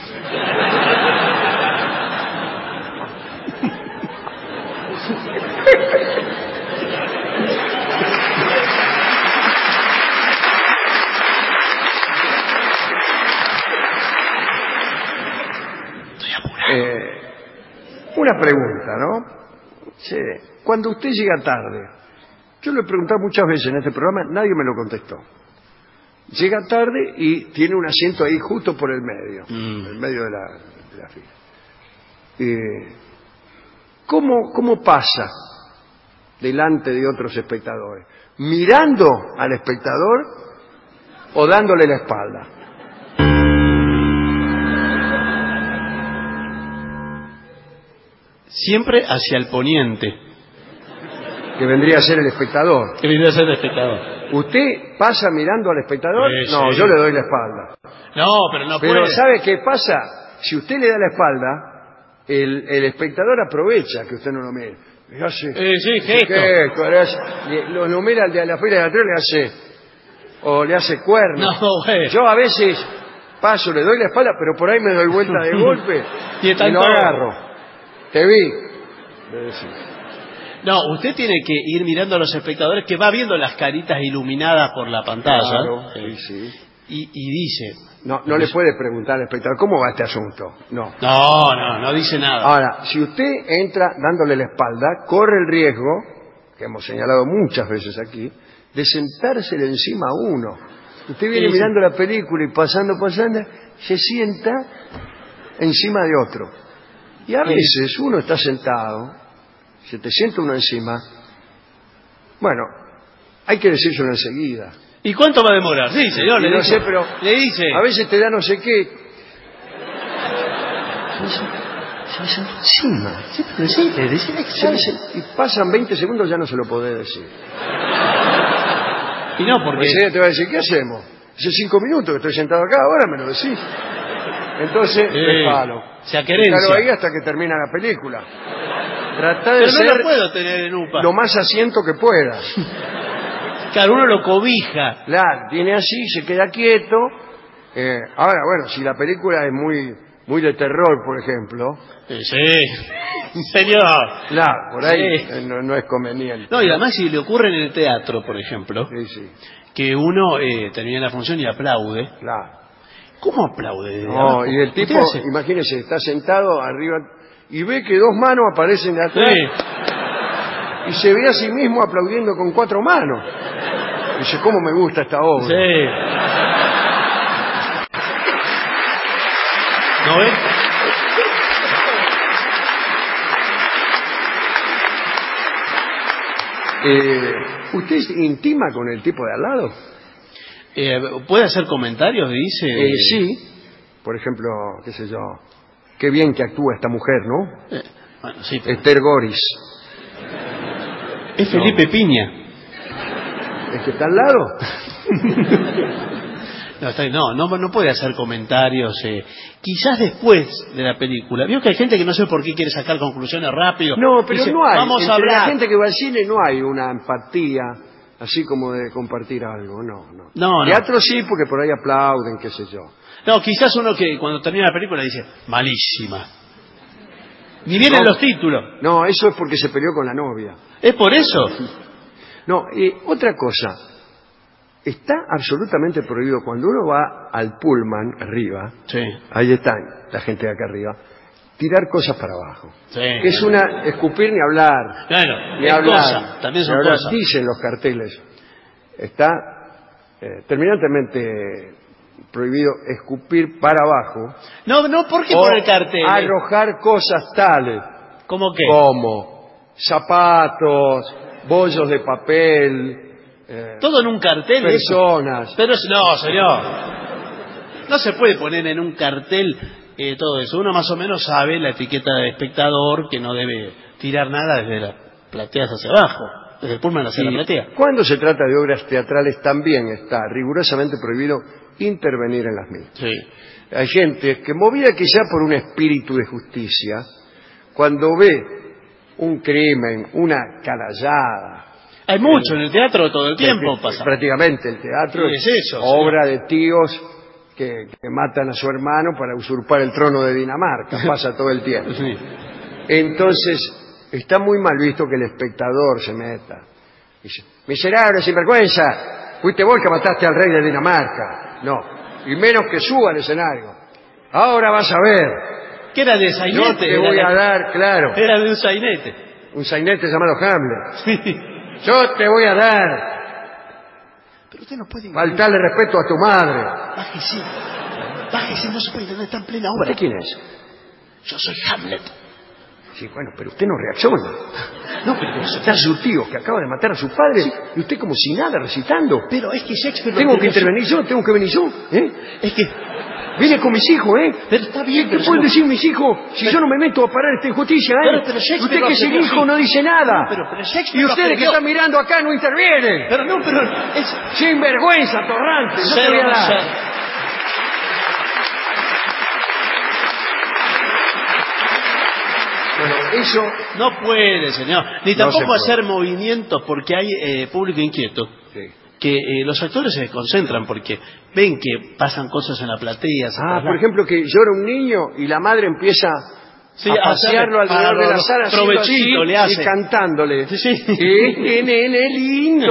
Estoy apurado. Eh, una pregunta, ¿no? Sí. Cuando usted llega tarde, yo lo he preguntado muchas veces en este programa, nadie me lo contestó. Llega tarde y tiene un asiento ahí justo por el medio, mm. el medio de la, de la fila. Eh, ¿cómo, ¿Cómo pasa delante de otros espectadores? ¿Mirando al espectador o dándole la espalda? Siempre hacia el poniente. Que vendría a ser el espectador. Que vendría a ser el espectador. ¿Usted pasa mirando al espectador? Sí, no, sí. yo le doy la espalda. No, pero no pero puede. Pero ¿sabe qué pasa? Si usted le da la espalda, el, el espectador aprovecha que usted no lo mire. Le hace, eh, sí, gesto. gesto le hace, le, lo, lo mira al de la fila de atrás, le hace, o le hace cuerno. No, güey. Yo a veces paso, le doy la espalda, pero por ahí me doy vuelta de golpe y, y lo agarro. Te vi. No, usted tiene que ir mirando a los espectadores, que va viendo las caritas iluminadas por la pantalla. Claro, sí, sí. Y, y dice... No, no le puede preguntar al espectador, ¿cómo va este asunto? No. No, no, no dice nada. Ahora, si usted entra dándole la espalda, corre el riesgo, que hemos señalado muchas veces aquí, de sentársele encima a uno. Usted viene sí, mirando sí. la película y pasando, pasando, se sienta encima de otro. Y a veces uno está sentado, se te sienta uno encima, bueno, hay que decírselo enseguida. ¿Y cuánto va a demorar? Sí, señor, le no dice, sé, pero le dice. A veces te da no sé qué. Se me sentó encima. Sí, pero sí, le dice, y pasan veinte segundos, ya no se lo podés decir. Y no, porque... Pues te va a decir, ¿qué hacemos? Hace cinco minutos que estoy sentado acá, ahora me lo decís. Entonces, eh, me palo. Se acerencia. Claro, ahí hasta que termina la película. Tratá de pero no ser lo puedo tener en upa. Lo más asiento que puedas. Claro, uno lo cobija. Claro, viene así, se queda quieto. Eh, ahora, bueno, si la película es muy muy de terror, por ejemplo. Eh, sí, señor. Claro, por ahí sí. no, no es conveniente. No, y además si le ocurre en el teatro, por ejemplo, sí, sí. que uno eh, termina la función y aplaude. Claro. ¿Cómo aplaude? No, y el tipo, imagínese, está sentado arriba y ve que dos manos aparecen de atrás. Sí. Y se ve a sí mismo aplaudiendo con cuatro manos. Y dice, ¿cómo me gusta esta obra? Sí. ¿No ves? Eh, ¿Usted intima con el tipo de al lado? Eh, ¿Puede hacer comentarios? Dice. Eh, sí. Por ejemplo, qué sé yo. Qué bien que actúa esta mujer, ¿no? Eh, bueno, sí. Pero... Esther Goris. Es Felipe no. Piña. ¿Es que está al lado? No, está bien. no, no, no puede hacer comentarios. Eh. Quizás después de la película. Vio que hay gente que no sé por qué quiere sacar conclusiones rápido. No, pero dice, no hay. Vamos Entre a hablar. la gente que va al cine no hay una empatía así como de compartir algo. No, no. No, no. Teatro sí, porque por ahí aplauden, qué sé yo. No, quizás uno que cuando termina la película dice, malísima. Ni vienen No. los títulos. No, eso es porque se peleó con la novia. ¿Es por eso? No, y otra cosa. Está absolutamente prohibido cuando uno va al pullman arriba, sí. ahí están la gente de acá arriba, tirar cosas para abajo. Sí. Que es una escupir ni hablar. Claro, ni es hablar. cosa, también son ni hablar. cosas. Dicen los carteles. Está eh, terminantemente prohibido escupir para abajo. No, no, ¿por qué o por el cartel? Arrojar cosas tales. ¿Cómo qué? Como zapatos, bollos de papel. Eh, Todo en un cartel. Personas. Eso. Pero no, señor. No se puede poner en un cartel eh, todo eso. Uno más o menos sabe la etiqueta de espectador que no debe tirar nada desde las plateas hacia abajo. Desde el pullman hacia y la platea. Cuando se trata de obras teatrales también está rigurosamente prohibido intervenir en las mismas. Sí. Hay gente que, movida quizá por un espíritu de justicia, cuando ve un crimen, una canallada. Hay mucho en el teatro todo el tiempo eh, pasa. Prácticamente el teatro Sí, es, es eso, obra sí. de tíos que, que matan a su hermano para usurpar el trono de Dinamarca. Pasa todo el tiempo. Sí. Entonces, está muy mal visto que el espectador se meta. Dice, miserable, sinvergüenza, fuiste vos que mataste al rey de Dinamarca. No, y menos que suba al escenario. Ahora vas a ver. ¿Qué era de sainete? Yo te voy era a dar, claro. Era de un sainete. Un sainete llamado Hamlet. Sí. Yo te voy a dar. Pero usted no puede... Faltarle respeto a tu madre. Bájese. Bájese, no se puede tener tan plena obra. ¿Usted quién es? Yo soy Hamlet. Sí, bueno, pero usted no reacciona. No, pero está su tío que acaba de matar a su padre sí. y usted como si nada recitando. Pero es que Shakespeare... Tengo que intervenir yo, tengo que venir yo. ¿eh? Es que... Vine con mis hijos, ¿eh? Pero está bien, ¿Qué pueden decir mis hijos si pero, yo no me meto a parar esta injusticia, eh? Pero, pero usted que es el hijo no dice nada. No, pero, pero Shakespeare y ustedes que están mirando acá no intervienen. Pero no, pero... Es... Sin vergüenza, torrante. No te voy a dar. Bueno, eso... No puede, señor. Ni no tampoco hacer movimientos porque hay eh, público inquieto. Sí. Que eh, los actores se desconcentran porque ven que pasan cosas en la platea. Ah, por ejemplo, que llora un niño y la madre empieza sí, a pasearlo alrededor de la sala provechito así, le hace. y cantándole. Sí, sí. ¡Qué nene lindo!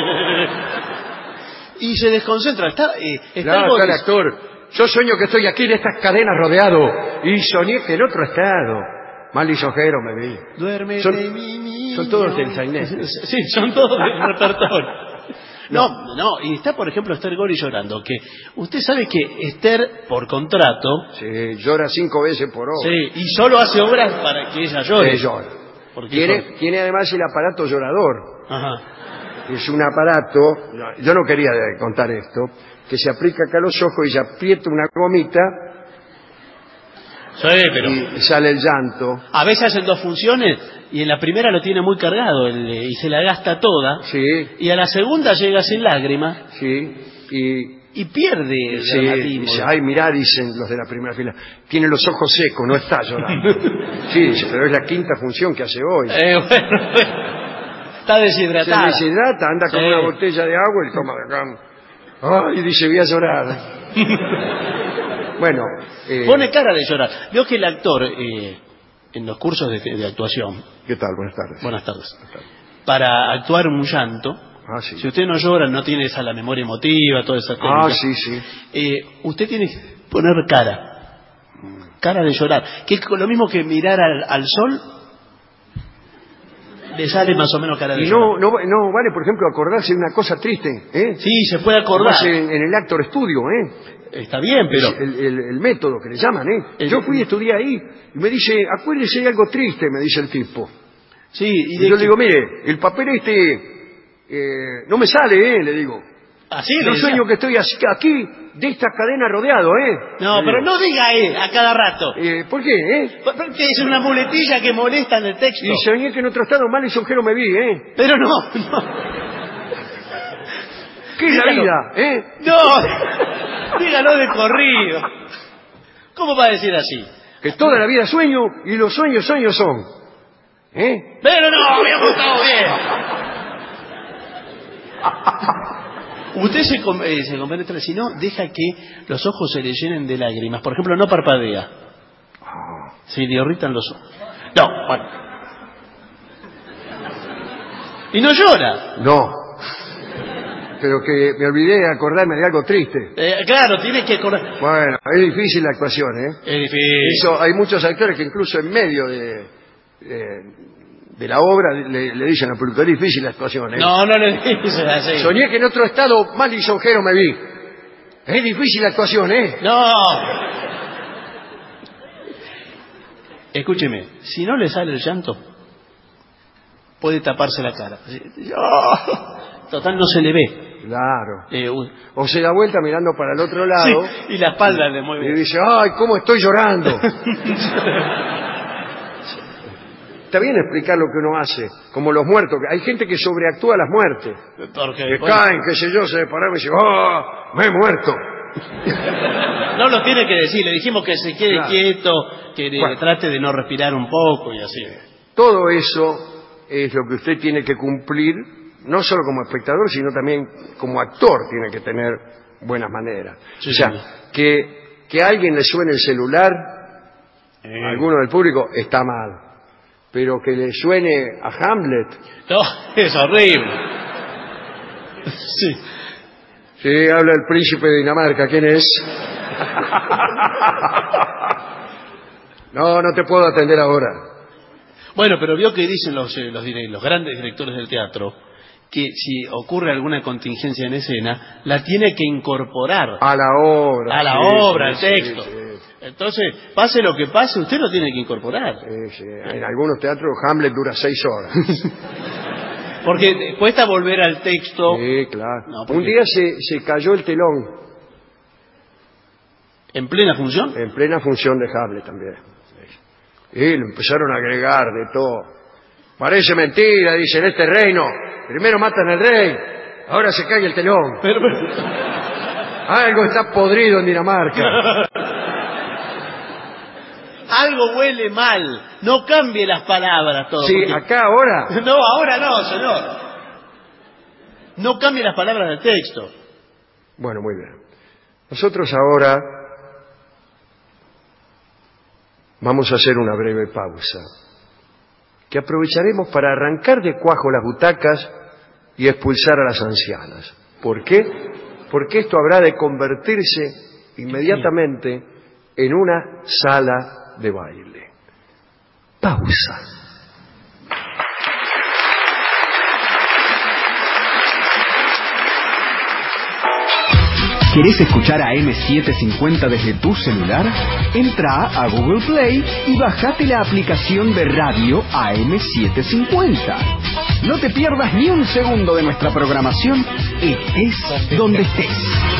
Y se desconcentra. Está, eh, está, claro, está el actor. Yo sueño que estoy aquí en estas cadenas rodeado y soñé que en otro estado. Mal lisonjero me vi. Duerme son, de mi niño. Son todos del sainete. Sí, son todos del repertorio. No, no, y está por ejemplo Esther Gori llorando, que usted sabe que Esther por contrato... Sí, llora cinco veces por hora. Sí, y solo hace obras para que ella llore. Sí, llora. Tiene, son... tiene además el aparato llorador. Ajá. Es un aparato, yo no quería contar esto, que se aplica acá a los ojos y se aprieta una gomita... Sí, pero... y sale el llanto. A veces hacen dos funciones y en la primera lo tiene muy cargado el, y se la gasta toda. Sí. Y a la segunda llega sin lágrimas. Sí. Y, y pierde. Sí. Dice, ay, mirá, dicen los de la primera fila, tiene los ojos secos, no está llorando. Sí, dice, pero es la quinta función que hace hoy. Eh, bueno, está deshidratada. Se deshidrata, anda con sí. una botella de agua y toma de acá. Ay, dice, voy a llorar. Bueno, eh, pone cara de llorar. Veo que el actor, eh, en los cursos de, de actuación... ¿Qué tal? Buenas tardes. Buenas tardes. Buenas tardes. Para actuar un llanto, ah, sí. si usted no llora, no tiene esa la memoria emotiva, toda esa técnica. Ah, sí, sí. Eh, usted tiene que poner cara. Cara de llorar. Que es lo mismo que mirar al, al sol, le sale más o menos cara de y llorar. no, no, no vale, por ejemplo, acordarse de una cosa triste, ¿eh? Sí, se puede acordar. En, en el actor estudio, ¿eh? Está bien, pero... El, el, el método que le llaman, ¿eh? El... Yo fui a estudiar ahí y me dice, acuérdese de algo triste, me dice el tipo. Sí, y, y yo que... le digo, mire, el papel este eh, no me sale, ¿eh? Le digo. ¿Así? Yo sueño que estoy aquí, de esta cadena rodeado, ¿eh? No, le pero digo. no diga eh, a cada rato. Eh, ¿Por qué, eh? Porque es una muletilla que molesta en el texto. Y soñé que en otro estado mal lisonjero me vi, ¿eh? Pero no, no. ¿Qué es la vida, eh? No. Dígalo de corrido. ¿Cómo va a decir así? Que toda la vida sueño y los sueños sueños son. ¿Eh? Pero no, habíamos estado bien. Usted se, com eh, se compenetra, si no, deja que los ojos se le llenen de lágrimas. Por ejemplo, no parpadea. Se le irritan los ojos. No, bueno. Y no llora. No. Pero que me olvidé de acordarme de algo triste. Eh, claro, tiene que acordar. Bueno, es difícil la actuación, ¿eh? Es difícil. Eso, hay muchos actores que incluso en medio de, de, de la obra le, le dicen al público, es difícil la actuación, ¿eh? No, no le dicen así. Soñé que en otro estado más lisonjero me vi. Es difícil la actuación, ¿eh? No. Escúcheme, si no le sale el llanto, puede taparse la cara. Total, no se le ve. Claro. Eh, uh. O se da vuelta mirando para el otro lado. Sí, y la espalda le mueve. Y dice, ¡ay, cómo estoy llorando! Está bien explicar lo que uno hace, como los muertos. Hay gente que sobreactúa las muertes. Porque, que bueno, caen, qué sé yo, se pararon y dice, ¡oh, me he muerto! No lo tiene que decir, le dijimos que se quede claro. quieto, que Bueno. trate de no respirar un poco y así. Todo eso es lo que usted tiene que cumplir, no solo como espectador, sino también como actor tiene que tener buenas maneras. Sí, o sea, sí. que, que a alguien le suene el celular, Eh. a alguno del público, está mal. Pero que le suene a Hamlet... No, es horrible. Sí. Sí, habla el príncipe de Dinamarca, ¿quién es? No, no te puedo atender ahora. Bueno, pero vio que dicen los, eh, los, dire- los grandes directores del teatro que si ocurre alguna contingencia en escena, la tiene que incorporar A la obra. a la sí, obra, sí, al sí, texto. sí. Entonces, pase lo que pase, usted lo tiene que incorporar. Sí, sí. En algunos teatros Hamlet dura seis horas. Porque cuesta volver al texto. Sí, claro. No, porque- Un día se, se cayó el telón. ¿En plena función? En plena función de Hamlet también. Y lo empezaron a agregar de todo. Parece mentira, dicen, este reino. Primero matan al rey, ahora se cae el telón. Pero, pero- Algo está podrido en Dinamarca. Algo huele mal. No cambie las palabras todo. Sí, porque- acá ahora. No, ahora no, señor. No cambie las palabras del texto. Bueno, muy bien. Nosotros ahora vamos a hacer una breve pausa, que aprovecharemos para arrancar de cuajo las butacas y expulsar a las ancianas. ¿Por qué? Porque esto habrá de convertirse inmediatamente en una sala de baile. Pausa. ¿Querés escuchar a eme setecientos cincuenta desde tu celular? Entra a Google Play y bajate la aplicación de radio A M setecientos cincuenta. No te pierdas ni un segundo de nuestra programación, estés donde estés.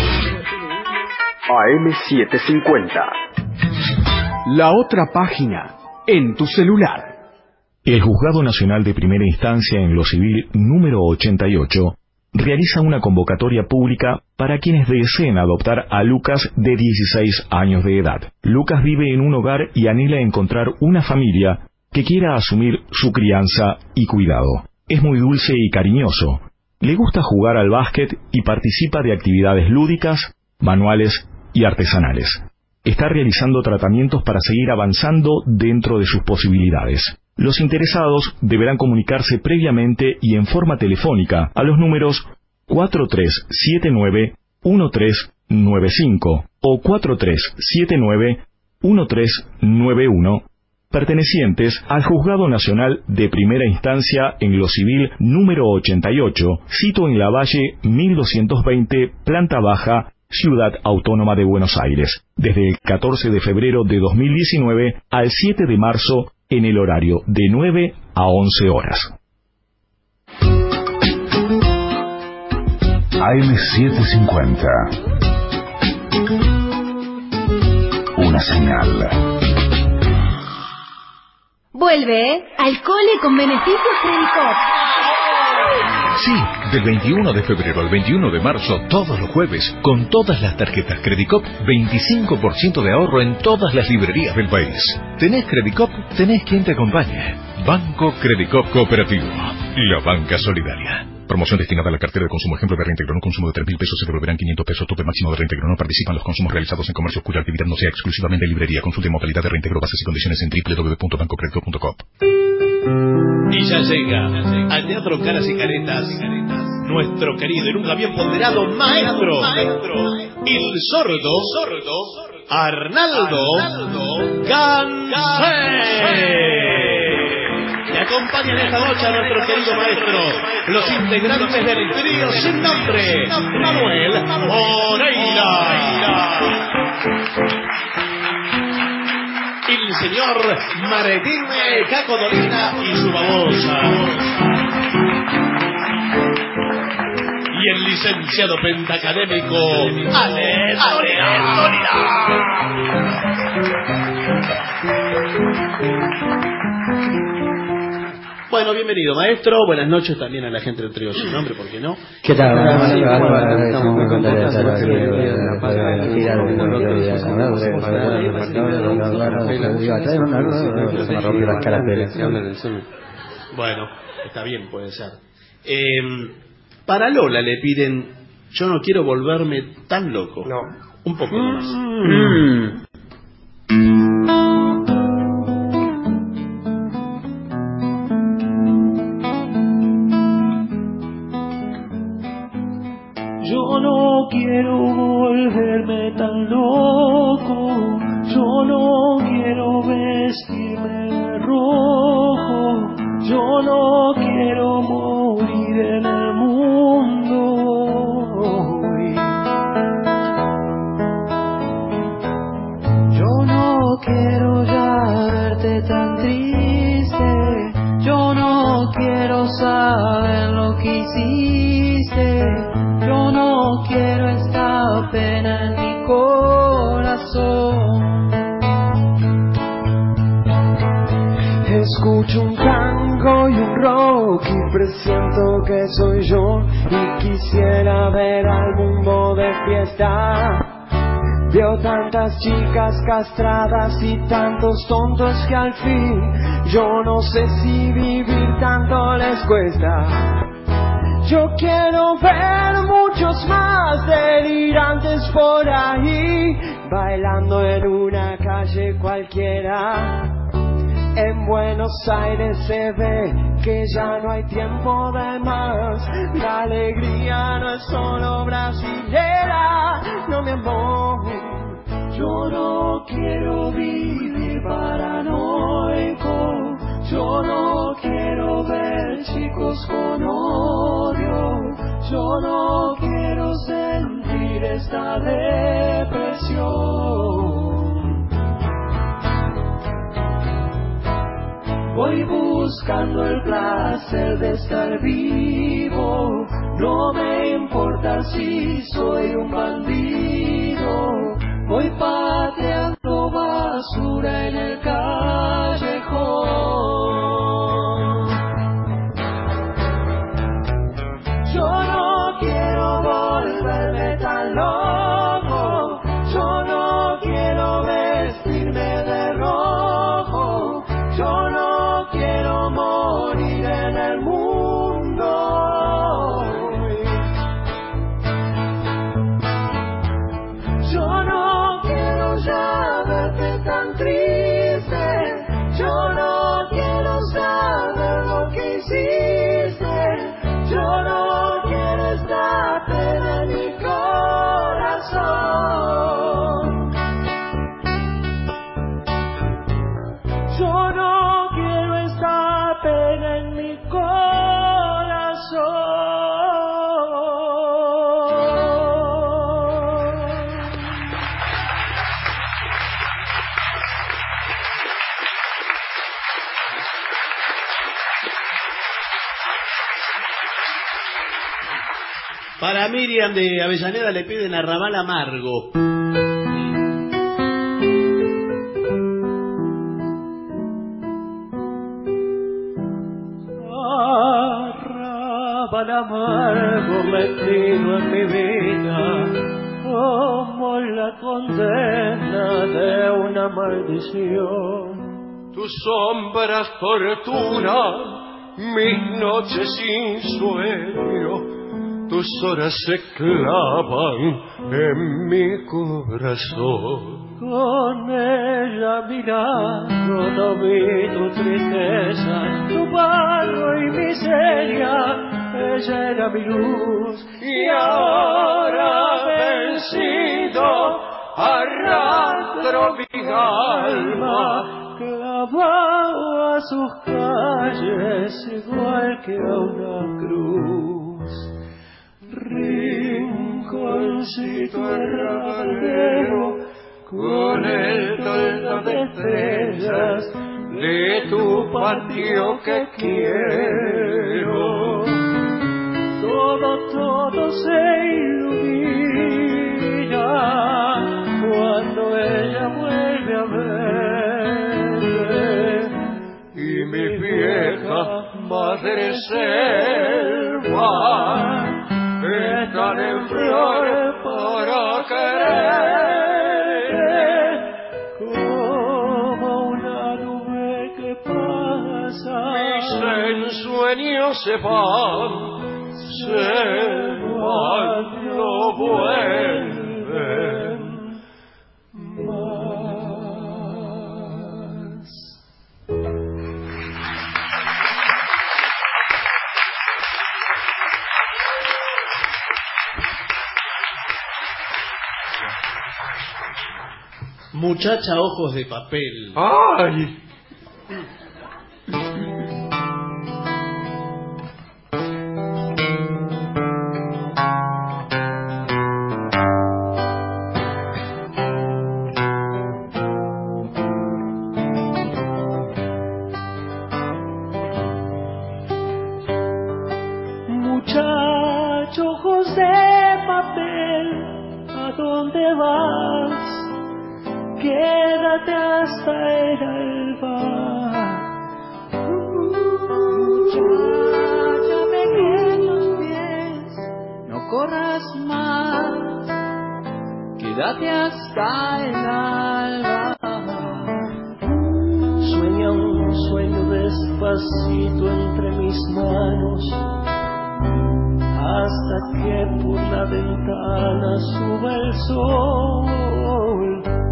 A M setecientos cincuenta. La otra página en tu celular. El Juzgado Nacional de Primera Instancia en lo Civil número ochenta y ocho realiza una convocatoria pública para quienes deseen adoptar a Lucas de dieciséis años de edad. Lucas vive en un hogar y anhela encontrar una familia que quiera asumir su crianza y cuidado. Es muy dulce y cariñoso. Le gusta jugar al básquet y participa de actividades lúdicas, manuales y artesanales. Está realizando tratamientos para seguir avanzando dentro de sus posibilidades. Los interesados deberán comunicarse previamente y en forma telefónica a los números cuatro tres siete nueve uno tres nueve cinco o cuatro tres siete nueve uno tres nueve uno, pertenecientes al Juzgado Nacional de Primera Instancia en lo Civil número ochenta y ocho, sito en la Valle mil doscientos veinte, planta baja, Ciudad Autónoma de Buenos Aires, desde el catorce de febrero de dos mil diecinueve al siete de marzo en el horario de nueve a once horas. A M setecientos cincuenta. Una señal. Vuelve al cole con beneficios Credicop. Sí, del veintiuno de febrero al veintiuno de marzo, todos los jueves, con todas las tarjetas Credicop, veinticinco por ciento de ahorro en todas las librerías del país. ¿Tenés Credicop? Tenés quien te acompañe. Banco Credicop Cooperativo, la banca solidaria. Promoción destinada a la cartera de consumo. Ejemplo de reintegro. No consumo de tres mil pesos se devolverán quinientos pesos. Tope máximo de reintegro. No participan los consumos realizados en comercios cuya actividad no sea exclusivamente librería. Consulte modalidad de reintegro, bases y condiciones en doble u doble u doble u punto banco credicop punto com. Y ya llega al Teatro Caras y Caretas nuestro querido y nunca bien ponderado maestro, el sordo Arnaldo Gansé. Y acompañan esta noche a nuestro querido maestro, los integrantes del trío sin nombre, Manuel Moreira, el señor Martín Caco Dolina y su babosa, y el licenciado pentacadémico Ale Dolina. Bueno, bienvenido maestro, buenas noches también a la gente del trío sin nombre, ¿por qué no? ¿Qué tal? Estamos muy contentos de estar aquí en la gira de la Bueno, está bien, puede ser. Eh, para Lola le piden, yo no quiero volverme tan loco. No. Un poco más. Mm. Yo no quiero volverme tan loco, yo no quiero vestirme de rojo, yo no quiero morir en el mundo hoy. Yo no quiero ya verte tan triste, yo no quiero saber lo que hiciste. Yo no quiero esta pena en mi corazón. Escucho un tango y un rock y presiento que soy yo y quisiera ver al mundo de fiesta. Veo tantas chicas castradas y tantos tontos que al fin yo no sé si vivir tanto les cuesta. Yo quiero ver muchos más delirantes por ahí, bailando en una calle cualquiera. En Buenos Aires se ve que ya no hay tiempo de más. La alegría no es solo brasilera, no mi amor. Yo no quiero vivir paranoico, yo no quiero ver chicos con odio, yo no quiero sentir esta depresión. Voy buscando el placer de estar vivo, no me importa si soy un bandido. Voy pateando basura en el callejón. Yo no quiero volverme tan loco, yo no quiero vestirme de rojo, yo no quiero morir en el mundo. Yo no quiero ya verte tan triste, yo no quiero saber lo que hiciste, yo no quiero esta pena en mi corazón. Yo no quiero esta pena en mi corazón. Para Miriam de Avellaneda le piden Arrabal Amargo. pan amargo metido en mi vida, como la condena de una maldición. Tus sombras torturan mis noches sin sueño, tus horas se clavan en mi corazón. Con ella mirando no vi tu tristeza, tu barro y miseria, ella era mi luz. Y ahora vencido arrastro mi alma clavado a sus calles igual que a una cruz. Rinconcito erradero con el toldo de estrellas de tu patio que quiero. Todo, todo se ilumina cuando ella vuelve a verme. Y mi vieja madre selva están en flores para querer. Mis ensueños se van, se van, no vuelven más. Muchacha ojos de papel. ¡Ay! Muchacho ojos de papel, ¿a dónde vas? Quédate hasta el alba. Muchacha, pequeños pies, no corras más, quédate hasta el alba. Sueña un sueño despacito entre mis manos, hasta que por la ventana suba el sol.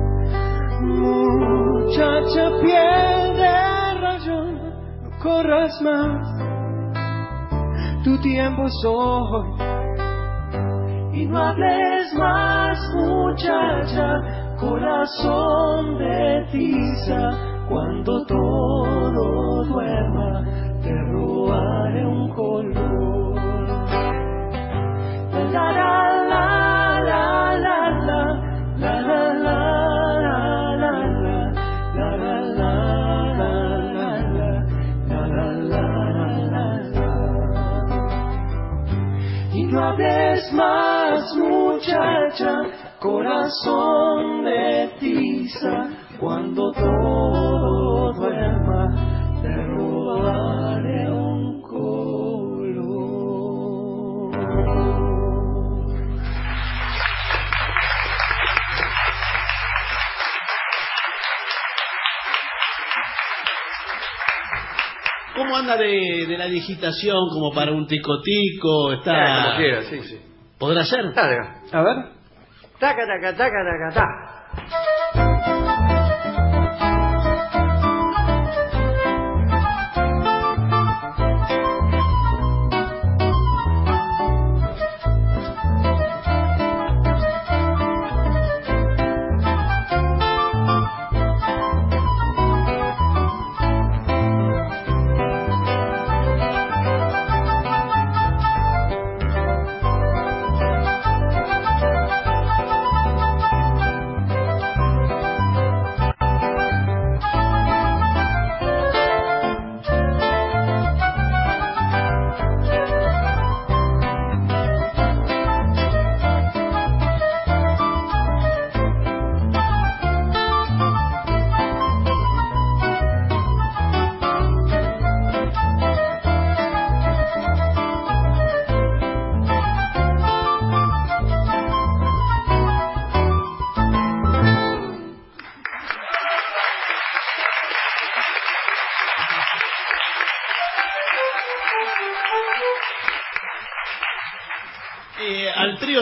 Muchacha, piel de rayón, no corras más, tu tiempo es hoy. Y no hables más, muchacha, corazón de tiza, cuando todo duerma te robaré un color. La la la la la la la la la. No hables más, muchacha, corazón de tiza, cuando todo duerma te robaré un color. ¿Cómo anda de, de la digitación como para un tico-tico? Está... Ya, como quiera, sí, sí. ¿Podrá ser? Dale. A ver. Taca, taca, taca, taca, taca.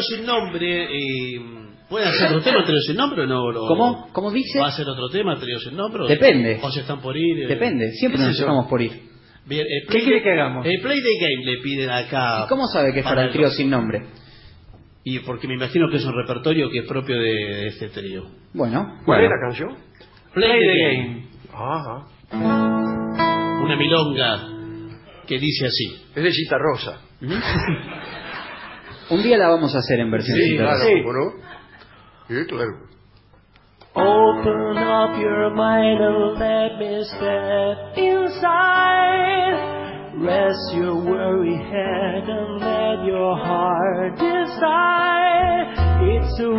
sin nombre, eh, ¿puede hacer otro tema trío sin nombre o no? Lo, ¿Cómo? ¿Cómo dice? ¿Va a hacer otro tema trío sin nombre? Depende. ¿O se están por ir? Eh? Depende, siempre nos estamos por ir. Bien, eh, ¿Qué quiere que hagamos? El Play the Game le piden acá. ¿Y cómo sabe que es para el trío sin nombre? Y porque me imagino que es un repertorio que es propio de, de este trío. Bueno. ¿Cuál bueno. es la canción? Play, Play the, the Game. game. Ajá. Una milonga que dice así. Es de Cita Rosa. Un día la vamos a hacer en versión sí, Cita claro, Rosa. ¿no? Sí, claro. Open up your mind and let me step inside. Rest your worry head and let your heart decide. It's so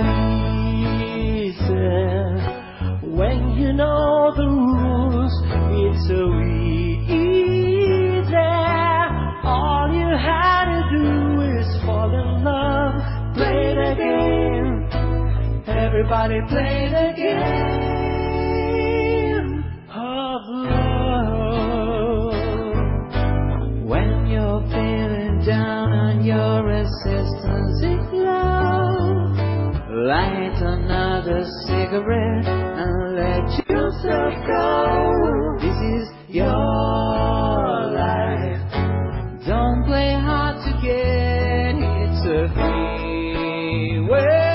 easy when you know the rules. It's so easy. All you had to do is fall in love. Play the game. Everybody play the game of love. When you're feeling down and your resistance is low, light another cigarette and let yourself go. This is your life. Don't play hard to get. It's a free way.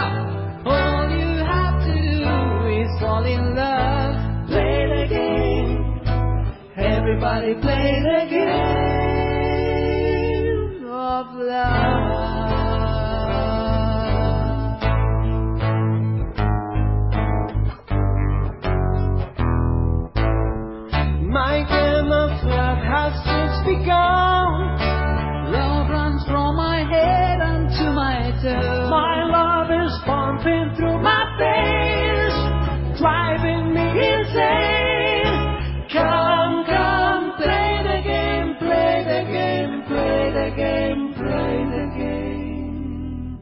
Fall in love, play the game. Everybody play the game of love. My game of love has just begun. Love runs from my head onto my toes. My love is pumping through my veins, driving me insane. Come, come, play the game, play the game, play the game, play the game.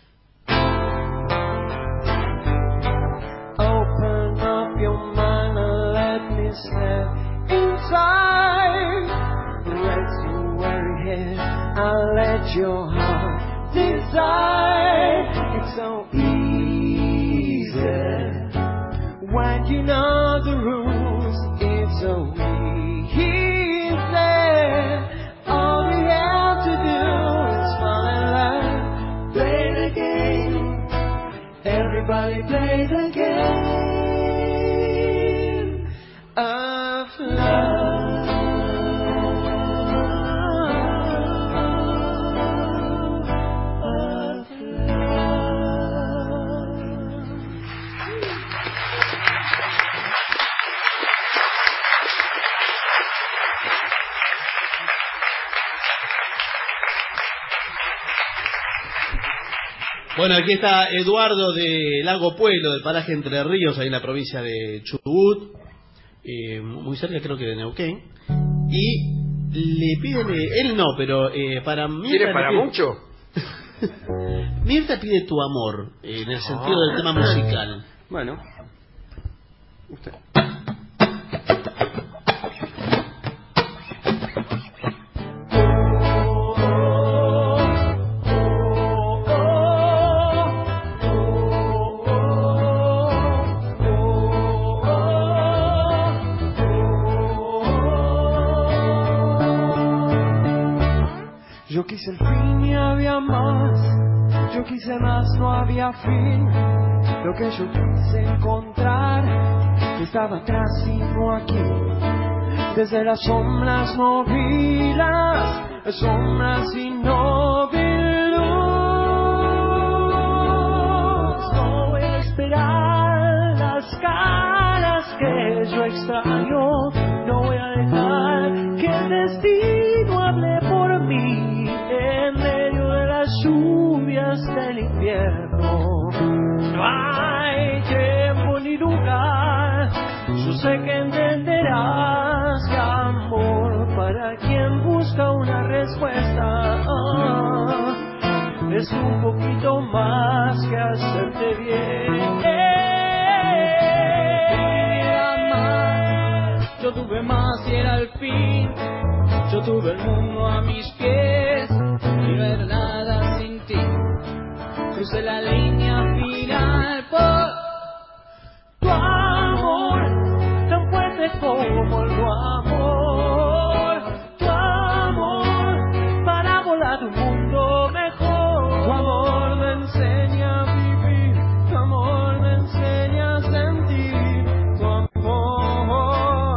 Open up your mind and let me step inside. Rest your worry head and let your heart decide. It's so easy when you know the rules. It's so easy. All you have to do is fall in love. Play the game. Everybody play the game of love. Bueno, aquí está Eduardo de Lago Pueblo, del paraje Entre Ríos, ahí en la provincia de Chubut, eh, muy cerca creo que de Neuquén, y le piden, eh, él no, pero eh, para Mirta... ¿Quiere para pide, mucho? Mirta pide Tu Amor, eh, en el sentido oh. del tema musical. Bueno, usted... Yo quise el fin y había más, yo quise más, no había fin. Lo que yo quise encontrar estaba atrás y no aquí. Desde las sombras no vi las sombras y no vi luz. No voy a esperar las caras que yo extraño, no voy a dejar que el destino hable por mí. En medio de las lluvias del invierno no hay tiempo ni lugar. Yo sé que entenderás que amor para quien busca una respuesta es un poquito más que hacerte bien. Yo tuve más y era el fin. Yo tuve el mundo a mis pies y no era nada sin ti. crucé la línea final por tu amor, tan fuerte como el amor, tu amor, para volar un mundo mejor. Tu amor me enseña a vivir, tu amor me enseña a sentir, tu amor.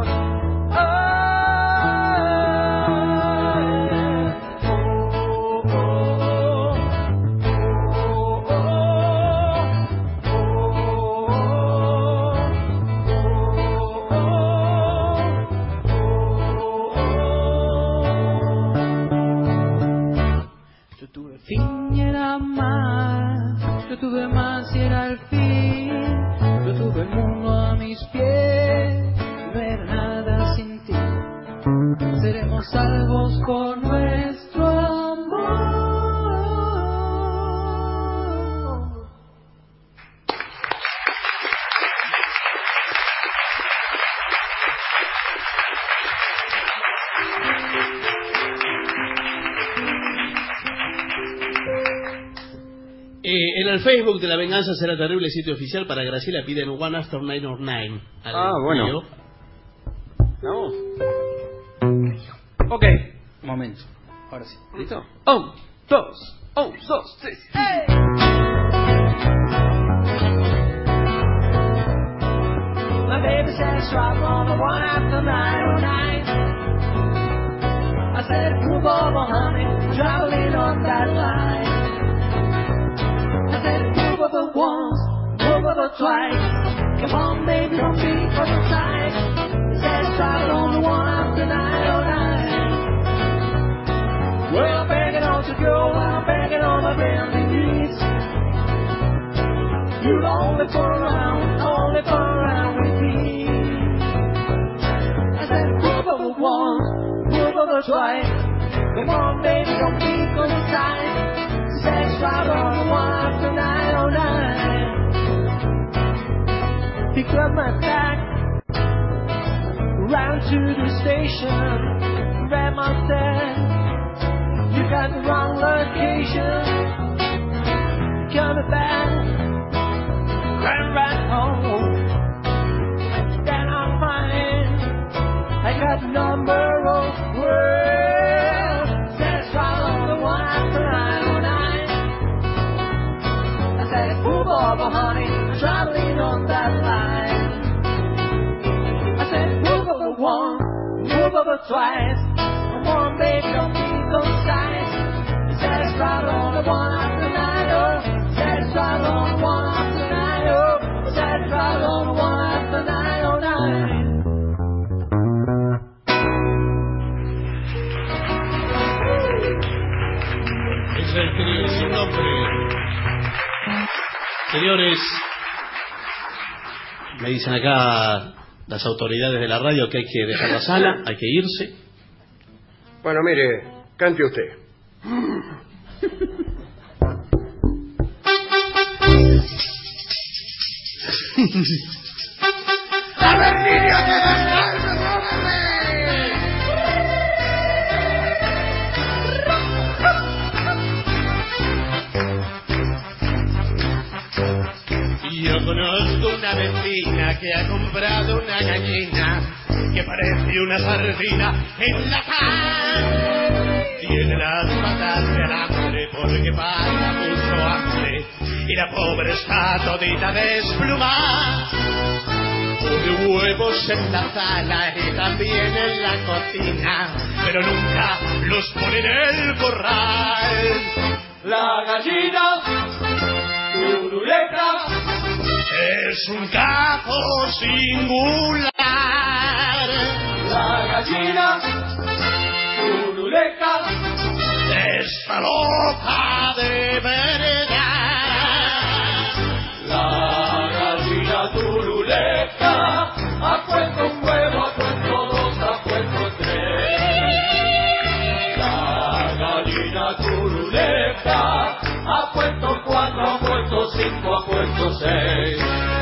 Fin y era más, yo tuve más y era el fin, yo tuve el mundo a mis pies, no era nada sin ti, seremos salvos por nuestro amor. Eh, en el Facebook de La Venganza Será Terrible, sitio oficial, para Graciela piden One After Nine or Nine. Ah, bueno. Tío. Vamos. Ok, un momento. Ahora sí. ¿Listo? Un, dos, un, dos, tres. ¡Hey! My baby says drop on the one after nine oh nine. I said move over honey, traveling on that line. I said move over once, move over twice. Come on baby, don't be for the sight. He says drop on the one after nine oh nine. Well I'm begging on to go, I'm begging on my bending knees. You'll only turn around, only turn around with me. I said move over once, move over twice. Come on baby, don't be on the side. She said drive on the one after nine oh nine. Pick up my bag, ran to the station, ran my stand. You got the wrong location. Coming back, ran right home. Then I'm fine. I got the number of words. Says right on the one after nine oh nine. I said, move over, honey. I'm traveling on that line. I said, move over once, move over twice. Come on, baby, don't be concise. It says right on the one after nine oh. Says right on the one after nine oh. Says right on the one after nine oh nine. Es el trío sin nombre. Señores, me dicen acá las autoridades de la radio que hay que dejar la sala, hay que irse. Bueno, mire, cante usted. ¡A ver, niños, Yo conozco una vecina que ha comprado una gallina que parece una sardina en la pan. Tiene las patas de alambre porque pasa mucho hambre y la pobre está todita desplumada. Pone huevos en la sala y también en la cocina, pero nunca los pone en el corral. La gallina turuleca es un caso singular. La gallina turuleca está loca de verdad. La gallina turuleca ha puesto un huevo, ha puesto dos, ha puesto tres. La gallina turuleca ha puesto cuatro, ha puesto cinco, ha puesto seis.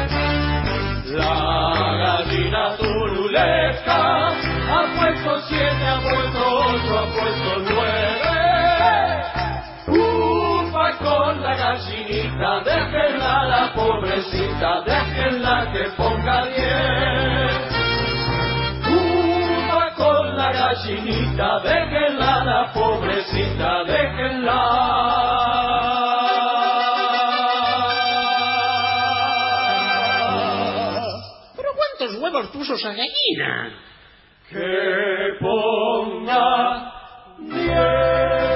La gallina turuleca ha puesto siete, ha puesto ocho, ha puesto nueve. Ufa con la gallinita pobrecita, déjenla la pobrecita, déjenla que ponga diez. Uva con la gallinita, déjenla la pobrecita, déjenla. ¿Cuántos huevos puso esa gallina? Que ponga diez.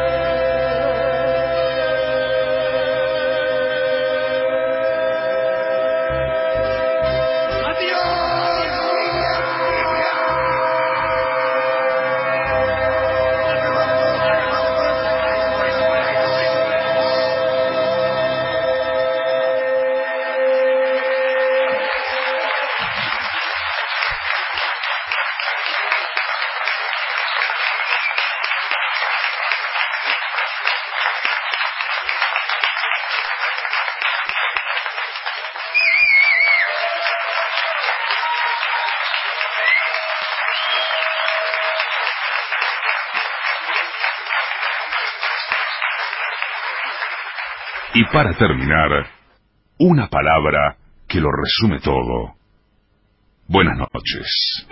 Y para terminar, una palabra que lo resume todo. Buenas noches.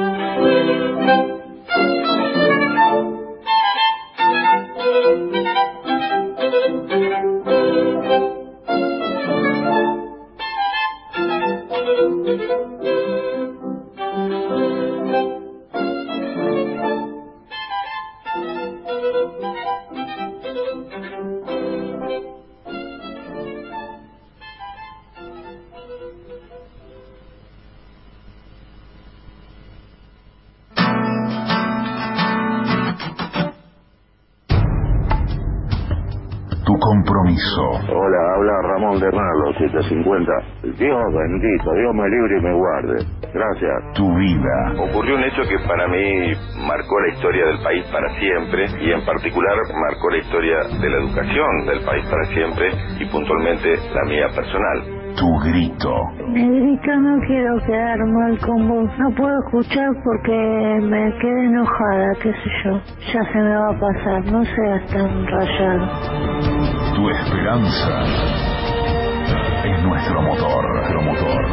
Compromiso. Hola, habla Ramón de Merlo, setecientos cincuenta. Dios bendito, Dios me libre y me guarde. Gracias. Tu vida. Ocurrió un hecho que para mí marcó la historia del país para siempre, y en particular marcó la historia de la educación del país para siempre, y puntualmente la mía personal. Tu grito. Negrita, no quiero quedar mal con vos. No puedo escuchar porque me quedé enojada, qué sé yo. Ya se me va a pasar, no seas tan rayado. Tu esperanza es nuestro motor, nuestro motor.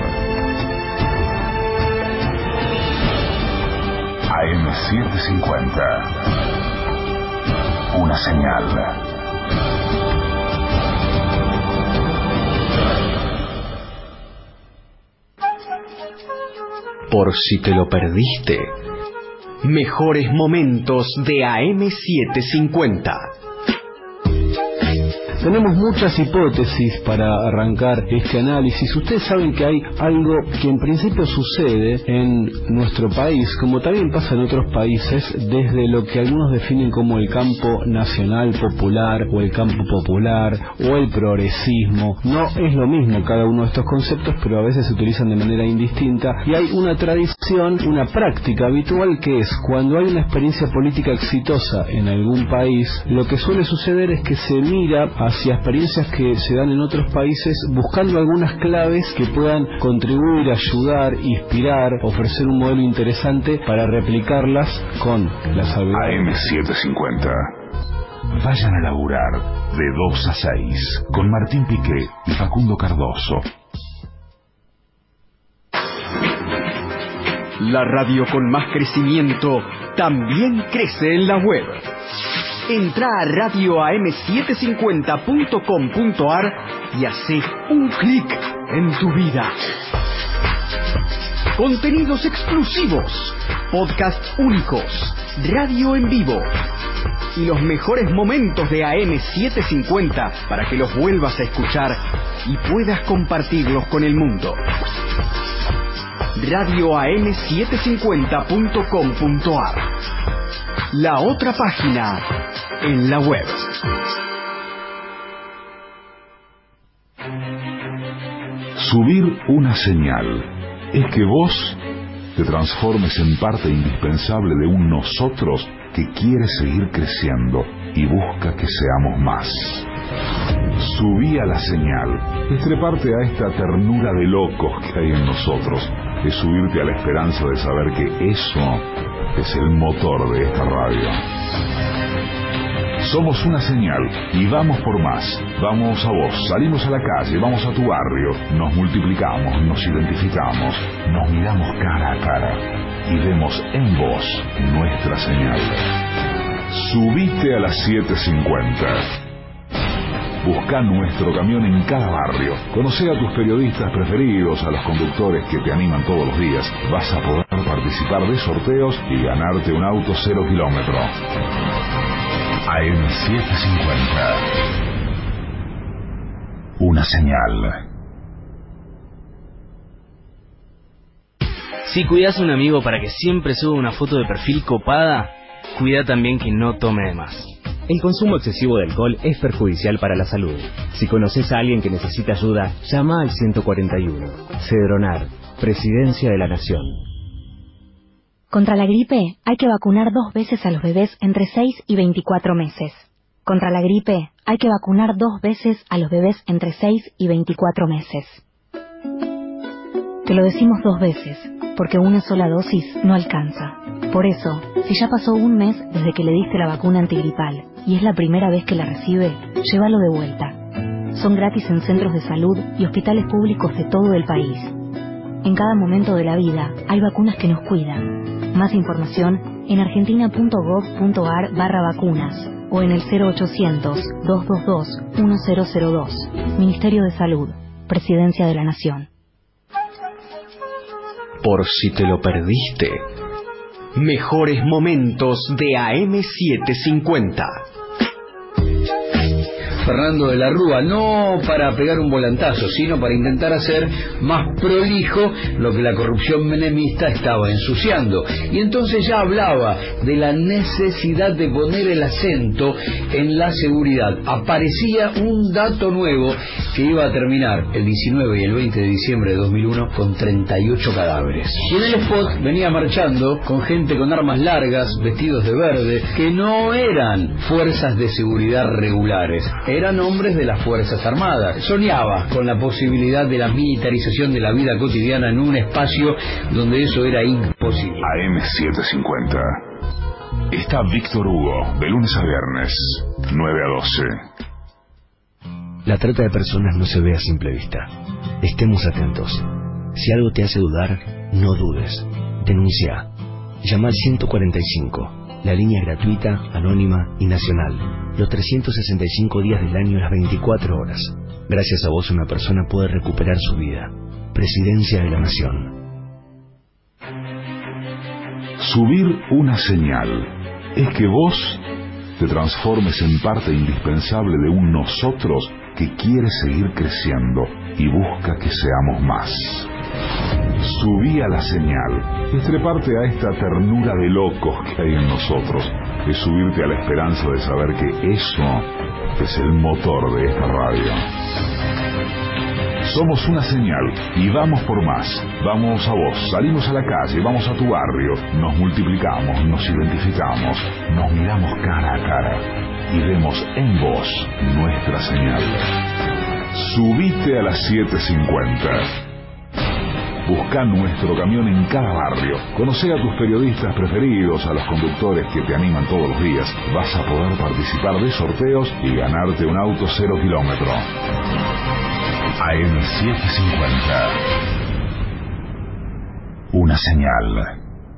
A M setecientos cincuenta. Una señal. Por si te lo perdiste, mejores momentos de A M setecientos cincuenta. Tenemos muchas hipótesis para arrancar este análisis. Ustedes saben que hay algo que en principio sucede en nuestro país, como también pasa en otros países, desde lo que algunos definen como el campo nacional popular o el campo popular o el progresismo. No es lo mismo cada uno de estos conceptos, pero a veces se utilizan de manera indistinta, y hay una tradición, una práctica habitual, que es cuando hay una experiencia política exitosa en algún país, lo que suele suceder es que se mira a hacia experiencias que se dan en otros países, buscando algunas claves que puedan contribuir, ayudar, inspirar, ofrecer un modelo interesante para replicarlas con la sabiduría. A M setecientos cincuenta. Vayan a laburar de dos a seis con Martín Piqué y Facundo Cardoso. La radio con más crecimiento también crece en la web. Entra a radio a m setecientos cincuenta punto com punto a r y hace un clic en tu vida. Contenidos exclusivos, podcasts únicos, radio en vivo y los mejores momentos de A M setecientos cincuenta para que los vuelvas a escuchar y puedas compartirlos con el mundo. radio a m setecientos cincuenta punto com punto a r. La otra página en la web. Subir una señal es que vos te transformes en parte indispensable de un nosotros que quiere seguir creciendo y busca que seamos más. Subí a la señal es treparte a esta ternura de locos que hay en nosotros, es subirte a la esperanza de saber que eso es el motor de esta radio. Somos una señal y vamos por más. Vamos a vos, salimos a la calle, vamos a tu barrio, nos multiplicamos, nos identificamos, nos miramos cara a cara y vemos en vos nuestra señal. Subite a las siete cincuenta. Busca nuestro camión en cada barrio. Conoce a tus periodistas preferidos, a los conductores que te animan todos los días. Vas a poder participar de sorteos y ganarte un auto cero kilómetro. A M setecientos cincuenta. Una señal. Si cuidas a un amigo para que siempre suba una foto de perfil copada, cuida también que no tome de más. El consumo excesivo de alcohol es perjudicial para la salud. Si conoces a alguien que necesita ayuda, llama al ciento cuarenta y uno. Cedronar, Presidencia de la Nación. Contra la gripe hay que vacunar dos veces a los bebés entre seis y veinticuatro meses. Contra la gripe hay que vacunar dos veces a los bebés entre seis y veinticuatro meses. Te lo decimos dos veces, porque una sola dosis no alcanza. Por eso, si ya pasó un mes desde que le diste la vacuna antigripal y es la primera vez que la recibe, llévalo de vuelta. Son gratis en centros de salud y hospitales públicos de todo el país. En cada momento de la vida hay vacunas que nos cuidan. Más información en argentina.gov.ar barra vacunas o en el cero ochocientos, dos dos dos, uno cero cero dos. Ministerio de Salud, Presidencia de la Nación. Por si te lo perdiste, mejores momentos de A M setecientos cincuenta. Fernando de la Rúa, no para pegar un volantazo, sino para intentar hacer más prolijo lo que la corrupción menemista estaba ensuciando. Y entonces ya hablaba de la necesidad de poner el acento en la seguridad. Aparecía un dato nuevo que iba a terminar el diecinueve y el veinte de diciembre de dos mil uno con treinta y ocho cadáveres. Y en el spot venía marchando con gente con armas largas, vestidos de verde, que no eran fuerzas de seguridad regulares, eran hombres de las Fuerzas Armadas. Soñaba con la posibilidad de la militarización de la vida cotidiana en un espacio donde eso era imposible. A M setecientos cincuenta. Está Víctor Hugo, de lunes a viernes, nueve a doce. La trata de personas no se ve a simple vista. Estemos atentos. Si algo te hace dudar, no dudes. Denuncia. Llama al ciento cuarenta y cinco. La línea es gratuita, anónima y nacional. Los trescientos sesenta y cinco días del año, las veinticuatro horas. Gracias a vos una persona puede recuperar su vida. Presidencia de la Nación. Subir una señal es que vos te transformes en parte indispensable de un nosotros que quiere seguir creciendo y busca que seamos más. Subí a la señal es treparte a esta ternura de locos que hay en nosotros, es subirte a la esperanza de saber que eso es el motor de esta radio. Somos una señal y vamos por más. Vamos a vos, salimos a la calle, vamos a tu barrio, nos multiplicamos, nos identificamos, nos miramos cara a cara y vemos en vos nuestra señal. Subite a las siete cincuenta. Busca nuestro camión en cada barrio. Conoce a tus periodistas preferidos, a los conductores que te animan todos los días. Vas a poder participar de sorteos y ganarte un auto cero kilómetro. A M setecientos cincuenta. Una señal.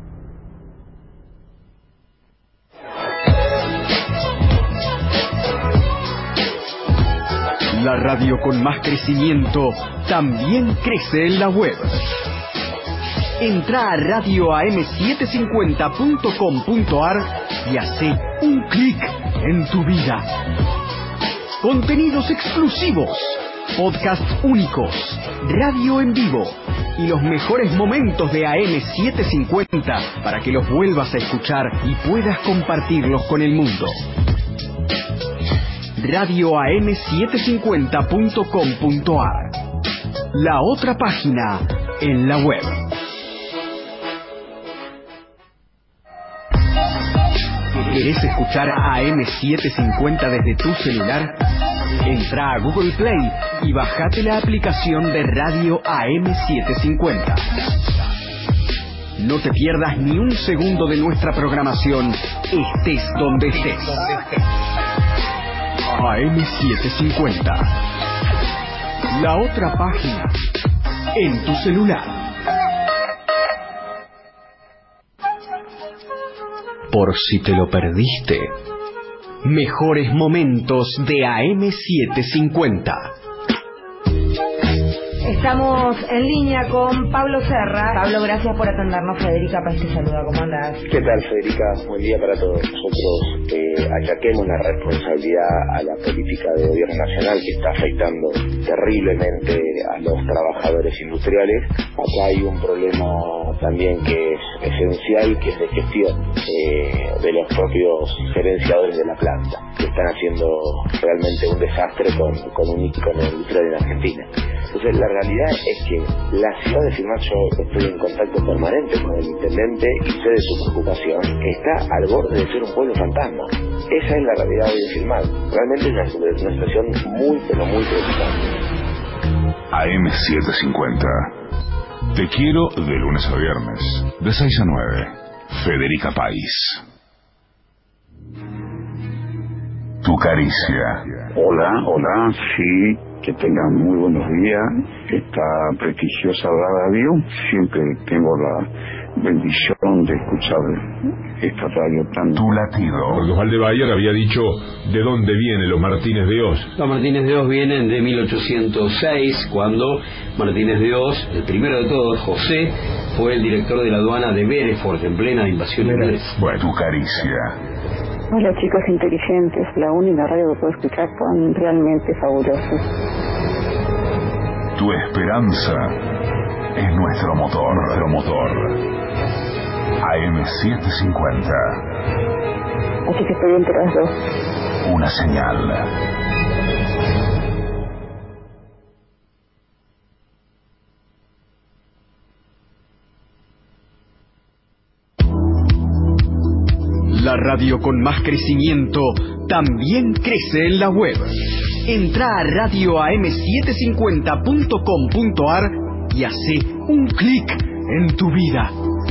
La radio con más crecimiento también crece en la web. Entra a radio a m setecientos cincuenta punto com punto a r y hace un clic en tu vida. Contenidos exclusivos, podcasts únicos, radio en vivo y los mejores momentos de A M setecientos cincuenta para que los vuelvas a escuchar y puedas compartirlos con el mundo. radio a m setecientos cincuenta punto com punto a r. La otra página en la web. ¿Querés escuchar A M setecientos cincuenta desde tu celular? Entra a Google Play y bajate la aplicación de Radio A M setecientos cincuenta. No te pierdas ni un segundo de nuestra programación, estés donde estés. A M setecientos cincuenta. La otra página en tu celular. Por si te lo perdiste, mejores momentos de A M setecientos cincuenta. Estamos en línea con Pablo Serra. Pablo, gracias por atendernos. Federica País te saluda. ¿Cómo andás? ¿Qué tal, Federica? Buen día para todos. Nosotros eh, achaquemos la responsabilidad a la política de gobierno nacional que está afectando terriblemente a los trabajadores industriales. Acá hay un problema también que es esencial, que es de gestión eh, de los propios gerenciadores de la planta, que están haciendo realmente un desastre con, con un ícono industrial en Argentina. Entonces la realidad es que la ciudad de Filmar, yo estoy en contacto permanente con el intendente y sé de su preocupación, está al borde de ser un pueblo fantasma. Esa es la realidad hoy de Filmar. Realmente es una, una situación muy, pero muy preocupante. A M setecientos cincuenta. Te quiero de lunes a viernes, de seis a nueve. Federica País. Tu caricia. Hola, hola, sí, que tengan muy buenos días. Esta prestigiosa radio, siempre tengo la bendición de escuchar esta radio tan... Tu latido. Porque Osvaldo Bayer había dicho de dónde vienen los Martínez de Oz. Los Martínez de Oz vienen de mil ochocientos seis, cuando Martínez de Oz, el primero de todos, José, fue el director de la aduana de Bereford en plena invasión inglesa. Bueno, tu caricia. Hola chicos inteligentes, la única radio que puedo escuchar son realmente fabulosos. Tu esperanza es nuestro motor, nuestro motor. A M setecientos cincuenta. Así que estoy entre las dos. Una señal. La radio con más crecimiento también crece en la web. Entra a radio a m setecientos cincuenta punto com punto a r y hace un clic en tu vida.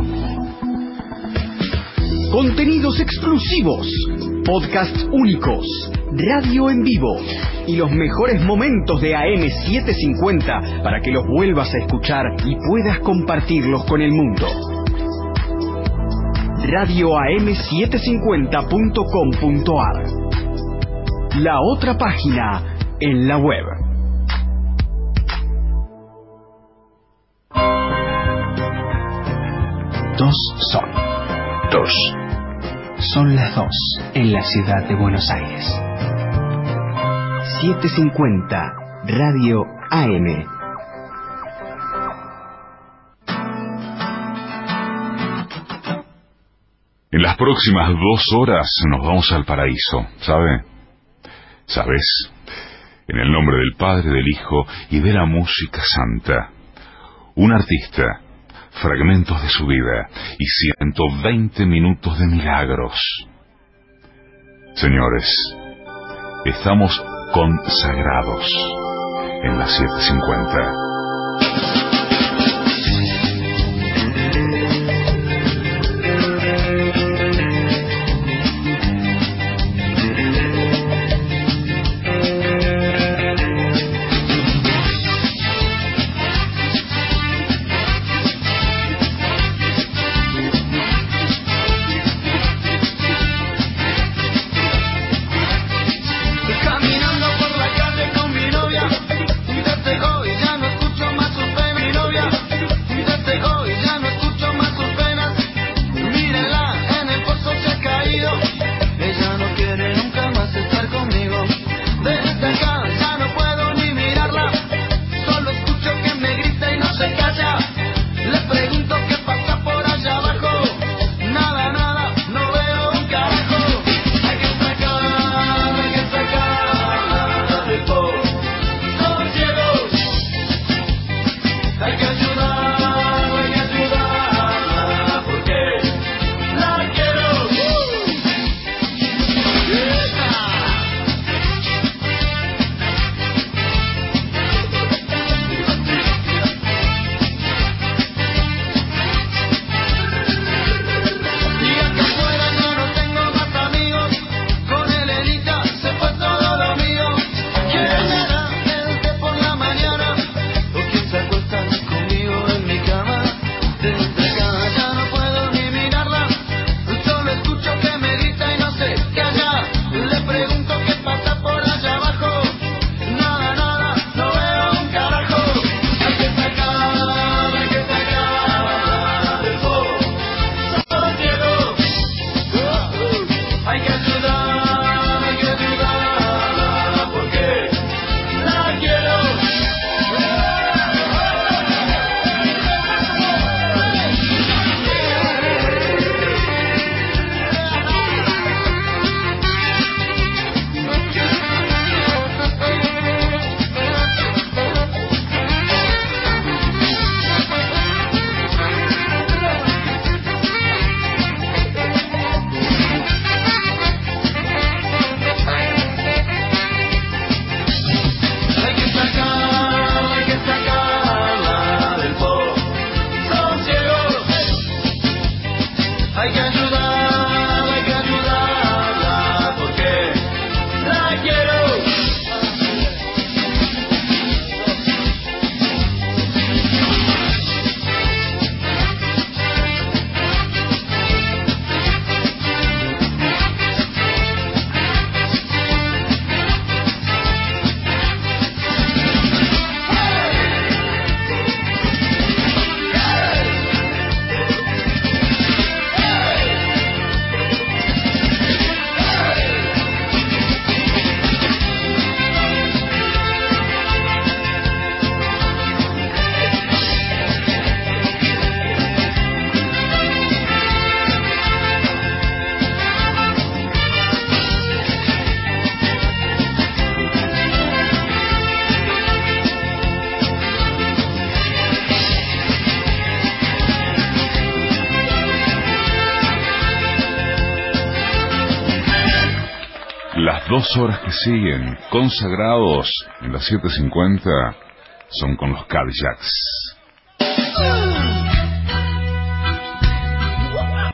Contenidos exclusivos, podcasts únicos, radio en vivo y los mejores momentos de A M setecientos cincuenta para que los vuelvas a escuchar y puedas compartirlos con el mundo. radio a m setecientos cincuenta punto com punto a r. La otra página en la web. Dos son. Dos. Son las dos en la ciudad de Buenos Aires. setecientos cincuenta Radio A M. En las próximas dos horas nos vamos al paraíso, ¿sabe? ¿Sabes? En el nombre del Padre, del Hijo y de la música santa. Un artista, fragmentos de su vida y ciento veinte minutos de milagros. Señores, estamos consagrados en las setecientos cincuenta. Caminando por la calle con mi novia y desde hoy ya no escucho dos horas que siguen, consagrados en las siete cincuenta, son con los Cadillacs.